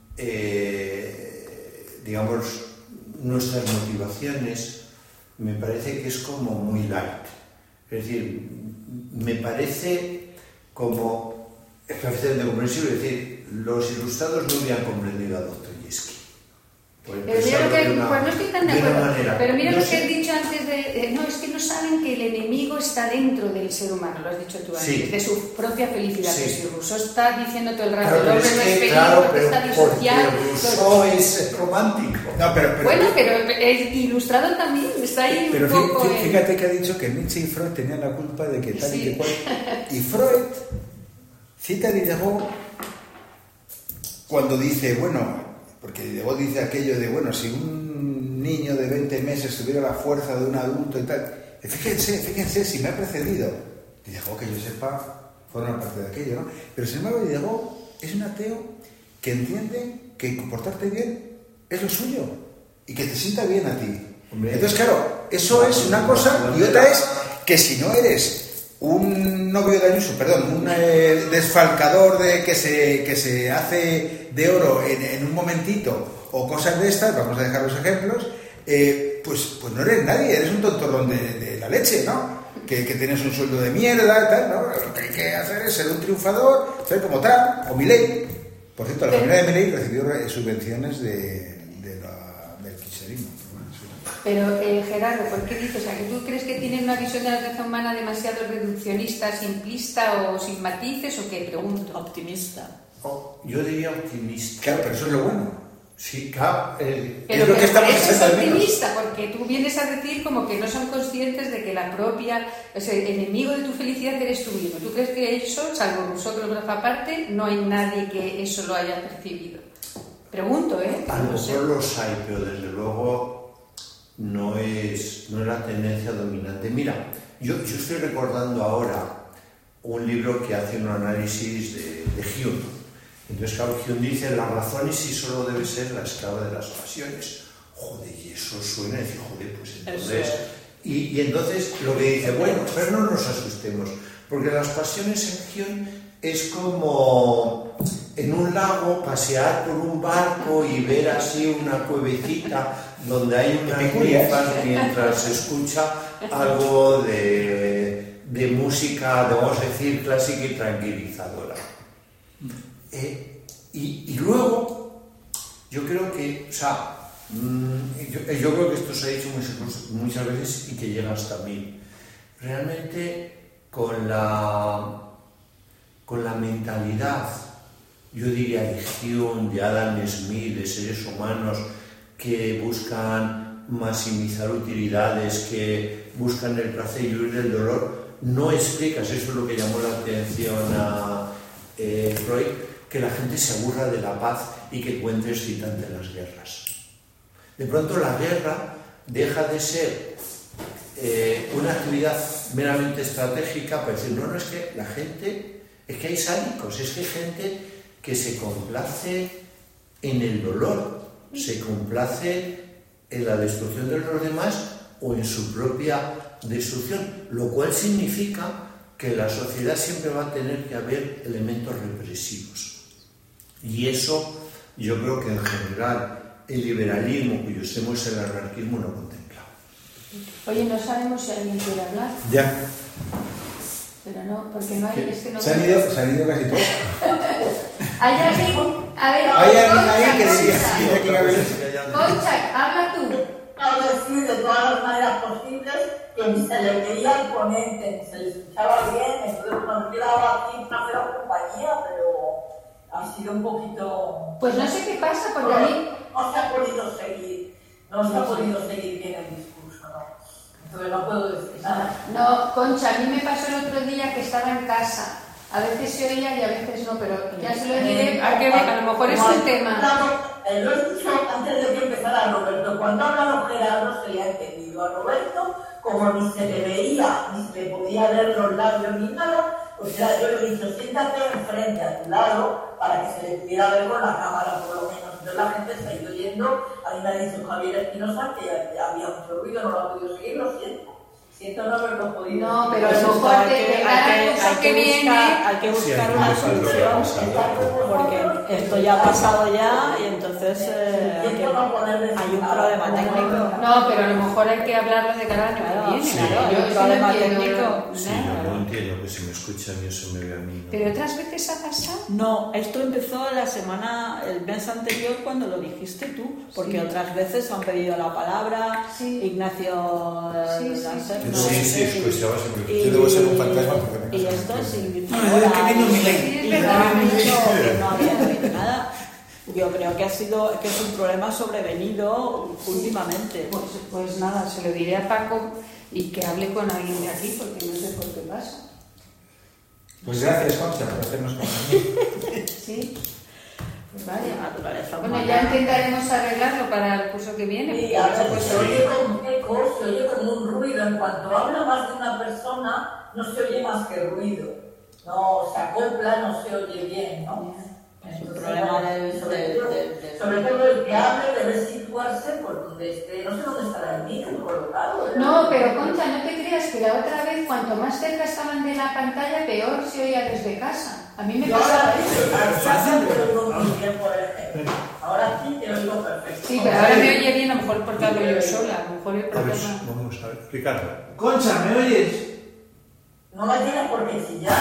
eh, digamos, nuestras motivaciones, me parece que es como muy light. Es decir, me parece como, es perfectamente comprensible, es decir, los ilustrados no hubieran comprendido a Dostoyevsky. Pero mira lo que, de una, pues no estoy tan de de una acuerdo, manera. pero mira No lo sé. que he dicho antes de, eh, no, es que no saben que el enemigo está dentro del ser humano, lo has dicho tú antes, Sí. de su propia felicidad. Sí. Que si Rousseau está diciendo todo el rato, Claro, el pero hombre es no es que, feliz claro, porque pero está disociado. porque Rousseau es romántico. No, pero, pero, Bueno, pero es ilustrado también, está ahí pero un fí- poco... fí- en- fíjate que ha dicho que Nietzsche y Freud tenían la culpa de que tal y Sí. que cual. Y Freud cita a Diderot cuando dice, bueno, porque Diderot dice aquello de, bueno, si un niño de veinte meses tuviera la fuerza de un adulto y tal, fíjense, fíjense si me ha precedido. Diderot, que yo sepa, forma parte de aquello, ¿no? Pero sin embargo, Diderot es un ateo que entiende que comportarte bien es lo suyo y que te sienta bien a ti. Hombre, Entonces, claro, eso es una cosa y otra es que si no eres un novio de Ayuso, perdón, un eh, desfalcador de que se, que se hace de oro en, en un momentito o cosas de estas, vamos a dejar los ejemplos, eh, pues, pues no eres nadie, eres un tontorrón de, de la leche, ¿no? Que, que tienes un sueldo de mierda y tal, ¿no? Lo que hay que hacer es ser un triunfador, ser como Trump o Milei. Por cierto, la familia de Milei recibió eh, subvenciones de, de la, del kirchnerismo. Pero, eh, Gerardo, ¿por qué dices? O sea, que ¿tú crees que tienen una visión de la raza humana demasiado reduccionista, simplista o sin matices o qué? Pregunto. Optimista. Oh, yo diría optimista. Claro, pero eso es lo bueno. Sí, claro. eh, Pero, es lo que pero estamos por eso es echando de menos. optimista, porque tú vienes a decir como que no son conscientes de que la propia, o sea, el enemigo de tu felicidad eres tú mismo. ¿Tú crees que eso, salvo nosotros por otra parte, no hay nadie que eso lo haya percibido? Pregunto, ¿eh? A lo No sé. mejor los hay, pero desde luego no es, no es la tendencia dominante. Mira, yo, yo estoy recordando ahora un libro que hace un análisis de, de Hume. Entonces, claro, Hume dice, la razón y sí solo debe ser la esclava de las pasiones. Joder, y eso suena y dice, joder, pues entonces... Eso. Y, y entonces lo que dice, bueno, pero no nos asustemos, porque las pasiones en Hume es como en un lago pasear por un barco y ver así una cuevecita donde hay unas ninfas mientras se escucha algo de, de música, vamos a decir, clásica y tranquilizadora. Eh, Y, y luego, yo creo que, o sea, yo, yo creo que esto se ha dicho muchas, muchas veces y que llega hasta mí. Realmente, con la, con la mentalidad, yo diría, de Hume, de Adam Smith, de seres humanos que buscan maximizar utilidades, que buscan el placer y huir del dolor, no explicas, eso es lo que llamó la atención a eh, Freud, que la gente se aburra de la paz y que encuentre excitante las guerras. De pronto la guerra deja de ser eh, una actividad meramente estratégica para decir, no, no, es que la gente, es que hay sádicos, es que hay gente que se complace en el dolor, se complace en la destrucción de los demás o en su propia destrucción, lo cual significa que en la sociedad siempre va a tener que haber elementos represivos. Y eso yo creo que en general el liberalismo, cuyo extremo es el anarquismo, no contempla. Oye, no sabemos si alguien quiere hablar. Ya. Pero no, porque no hay... Es que no se, han ido, se han ido casi todos. ¿Hay alguien? A ver, ¿Hay alguien Concha, ahí que decía Concha. que había... Concha, habla tú. A decir de todas las maneras posibles que ni se le veía al ponente, ni se le escuchaba bien, entonces nos quedaba aquí para hacer la compañía, pero ha sido un poquito... Pues no sé qué pasa, porque a mí... No se ha podido seguir, no se ha podido seguir bien el discurso, ¿no? Entonces no puedo decir nada. No, Concha, a mí me pasó el otro día que estaba en casa. A veces se oía y a veces no, pero ya se lo diré, a, que, a lo mejor es un tema. Eh, lo he dicho antes de que empezara Roberto. Cuando hablan Gerardo se le ha entendido a Roberto, como ni se le veía, ni se le podía ver los labios ni nada, pues ya yo le he dicho, siéntate enfrente a tu lado para que se le pudiera ver con la cámara por lo menos. Entonces la gente se ha ido yendo. A mí me ha dicho Javier Espinosa que ya había mucho ruido, no lo ha podido seguir, lo siento. Siento no haberlo podido. No, pero a Pues lo esto mejor hay de que, de hay cara que, al curso hay que que viene... buscar, hay que buscar una solución, porque esto ya ha pasado ya y entonces eh, hay, que, hay un problema técnico. No, pero a lo mejor hay que hablarlo de cara al año que viene. Sí, claro, hay yo un eso problema no entiendo. técnico. Sí, yo no entiendo que se me escucha y eso me ve a mí, ¿no? Pero otras veces ha pasado. No, esto empezó la semana, el mes anterior cuando lo dijiste tú, porque Sí. otras veces han pedido la palabra, Sí. Ignacio eh, Sí, sí, Lancer, sí. no Sí, sé sí, qué, escuchaba y- siempre. Yo debo ser un fantasma porque me Y pasa esto mucho. sin No, desde que vino Milei. Sí, es y verdad. no han dicho que no había habido nada. Yo creo que ha sido que es un problema sobrevenido últimamente. Pues, pues nada, se lo diré a Paco y que hable con alguien de aquí, porque no sé por qué pasa. Pues gracias, Concha, por hacernos compañía. Sí. Pues vaya. Naturaleza Bueno, humana. ya intentaremos arreglarlo para el curso que viene. Sí, porque a no se ver, puede se oír. oye como un eco, se oye como un ruido. En cuanto habla más de una persona, no se oye más que ruido. No se acopla, no se oye bien, ¿no? Es un Entonces, problema del- sobre, del- todo, del- del- sobre todo el que hable debe situarse por donde esté, no sé dónde estará el micro colocado. No, pero Concha, no te creas que la otra vez, cuanto más cerca estaban de la pantalla, peor se oía desde casa. A mí me Yo ahora pasa. sí, ahora te oigo muy bien, por ejemplo. Ahora sí te oigo perfecto. Sí, pero ahora me oye bien, a lo mejor porque hablo yo sola. A lo mejor el A ver, problema. vamos a ver. Ricardo. Concha, ¿me oyes? No me tienes por qué chillar.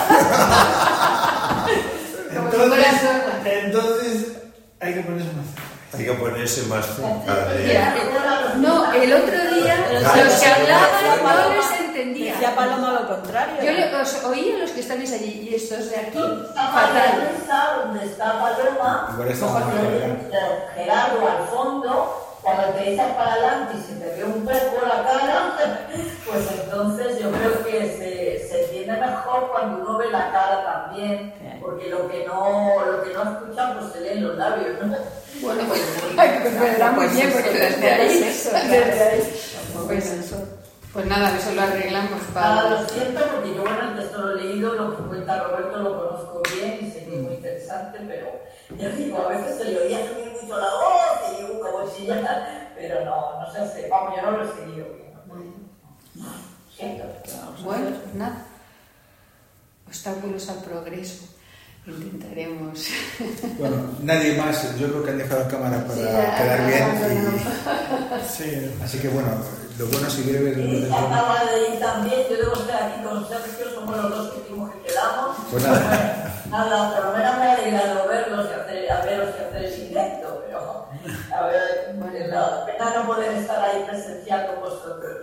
Como si fuera sorda. entonces hay que ponerse más. Hay que ponerse más cerca de... Mira, no, el otro día Pero los sí, que sí, hablaban decía no Paloma- les entendía. Decía Paloma lo contrario. Yo le, os oí a los que estáis allí y estos de aquí, Está fatal. María donde está Paloma, Igual está porque mal, ¿verdad? Gerardo al fondo, cuando te echas para adelante y se te ve un poco la cara, pues entonces yo creo que se, se entiende mejor cuando uno ve la cara también, porque lo que no, lo que no escucha pues se lee en los labios, ¿no? Bueno, pues, ay, pues me dará muy bien porque desde ahí, Eso, desde ahí. Pues Pues, eso. pues nada, eso lo arreglamos Ah, para... lo siento porque yo bueno el texto lo he leído, lo que cuenta Roberto lo conozco bien y sé que es muy interesante, pero yo digo, a veces se le oía subir mucho la voz y un como chillar, pero no, no sé, sé, vamos, yo no lo he seguido bien. ¿no? Siento. Bueno, pues nada. Obstáculos al progreso. Intentaremos. Bueno, nadie más, yo creo que han dejado la cámara para Sí, ya, quedar ya, bien. ya, Y, así que bueno, lo bueno si quiere ver Y el acaba de ir también, yo debo estar aquí con Sergio, somos los dos últimos que quedamos. Pues nada. Nada, por lo menos me ha alegrado verlos y hacer, haber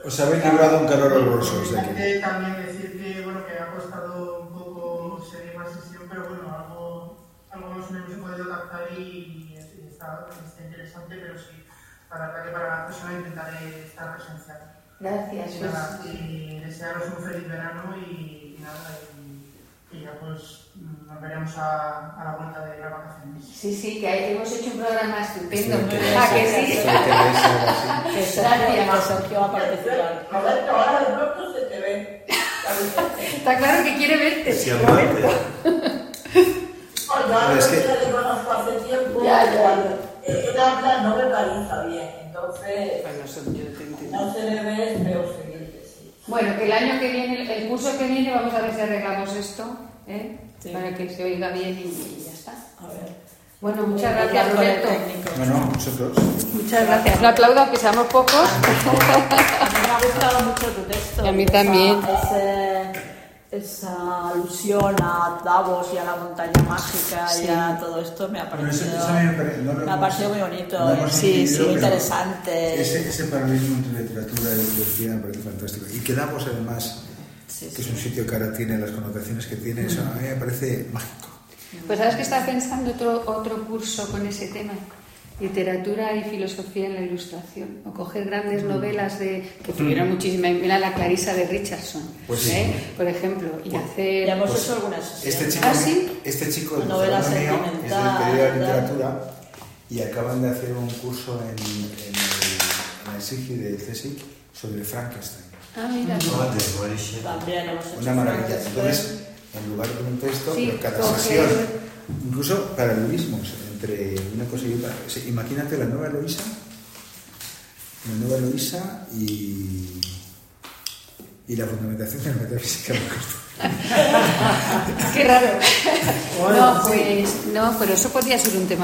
os habéis librado un calor horroroso. O sea que... Importante también decir que, bueno, que ha costado un poco seguir la sesión, pero bueno, algo, algo más o menos he podido captar y, y está, está interesante, pero sí, para que para la persona intentaré estar presencial. Gracias. Y, nada, y desearos un feliz verano y, y nada, y, y ya pues nos veremos a, a la vuelta de las vacaciones. Sí, sí, que hemos hecho un programa estupendo. Esto de que Ah, que veáis- sí. esto de que veáis algo así. Que Sergio, que Sergio va a participar. Roberto, ahora de pronto se te ve. Está claro que quiere verte. Sí, amante. Oh, yo a Pero es que- Roberto le conozco hace tiempo. Ya, ya. Eh, Él habla, no verbaliza bien, entonces Bueno, eso yo te entiendo. no se le ve, es peor seguirte, sí. Bueno, que el año que viene, el- el curso que viene, vamos a ver si arreglamos esto, ¿eh? Sí. Para que se oiga bien y, y ya está. A ver. Bueno, muchas Voy a gracias, hablar con el Roberto. técnico. Bueno, nosotros. Muchas gracias. Lo aplaudo, aunque seamos pocos. A mí me ha gustado mucho tu texto. Y a mí Esa- también. ese- esa alusión a Davos y a la montaña mágica Sí. y a todo esto me ha Bueno, eso- parecido, eso a mí me pare- no lo me ha hemos- parecido muy bonito. no lo hemos sí, entendido, sí, pero interesante. Ese, ese paralelismo entre literatura y filosofía me parece fantástico. Y que Davos, además, Sí, que sí. es un sitio que ahora tiene las connotaciones que tiene, eso a mí me parece mágico. Pues sabes que estaba pensando otro, otro curso con ese tema. Literatura y filosofía en la ilustración. O coger grandes novelas de que tuvieron muchísima... Mira la Clarisa de Richardson, Pues sí. ¿eh? Por ejemplo. Y hacer... Ya hemos Pues, hecho algunas sesiones. Este chico, ¿Ah, sí? este chico el Una novela profesor mío, es del sentimental, periodo de tal. literatura y acaban de hacer un curso en, en el, en el SIGI del CSIC sobre Frankenstein. Ah, mira. Madre, Marisha. También hemos hecho Una maravilla. Frankenstein. Entonces, en lugar de un texto, Sí, pero cada coger- sesión, incluso paralelismos entre una cosa y otra. O sea, imagínate la nueva Eloísa, la nueva Eloísa y, y la fundamentación de la metafísica. Qué raro. Bueno, No, pues no, pero eso podría ser un tema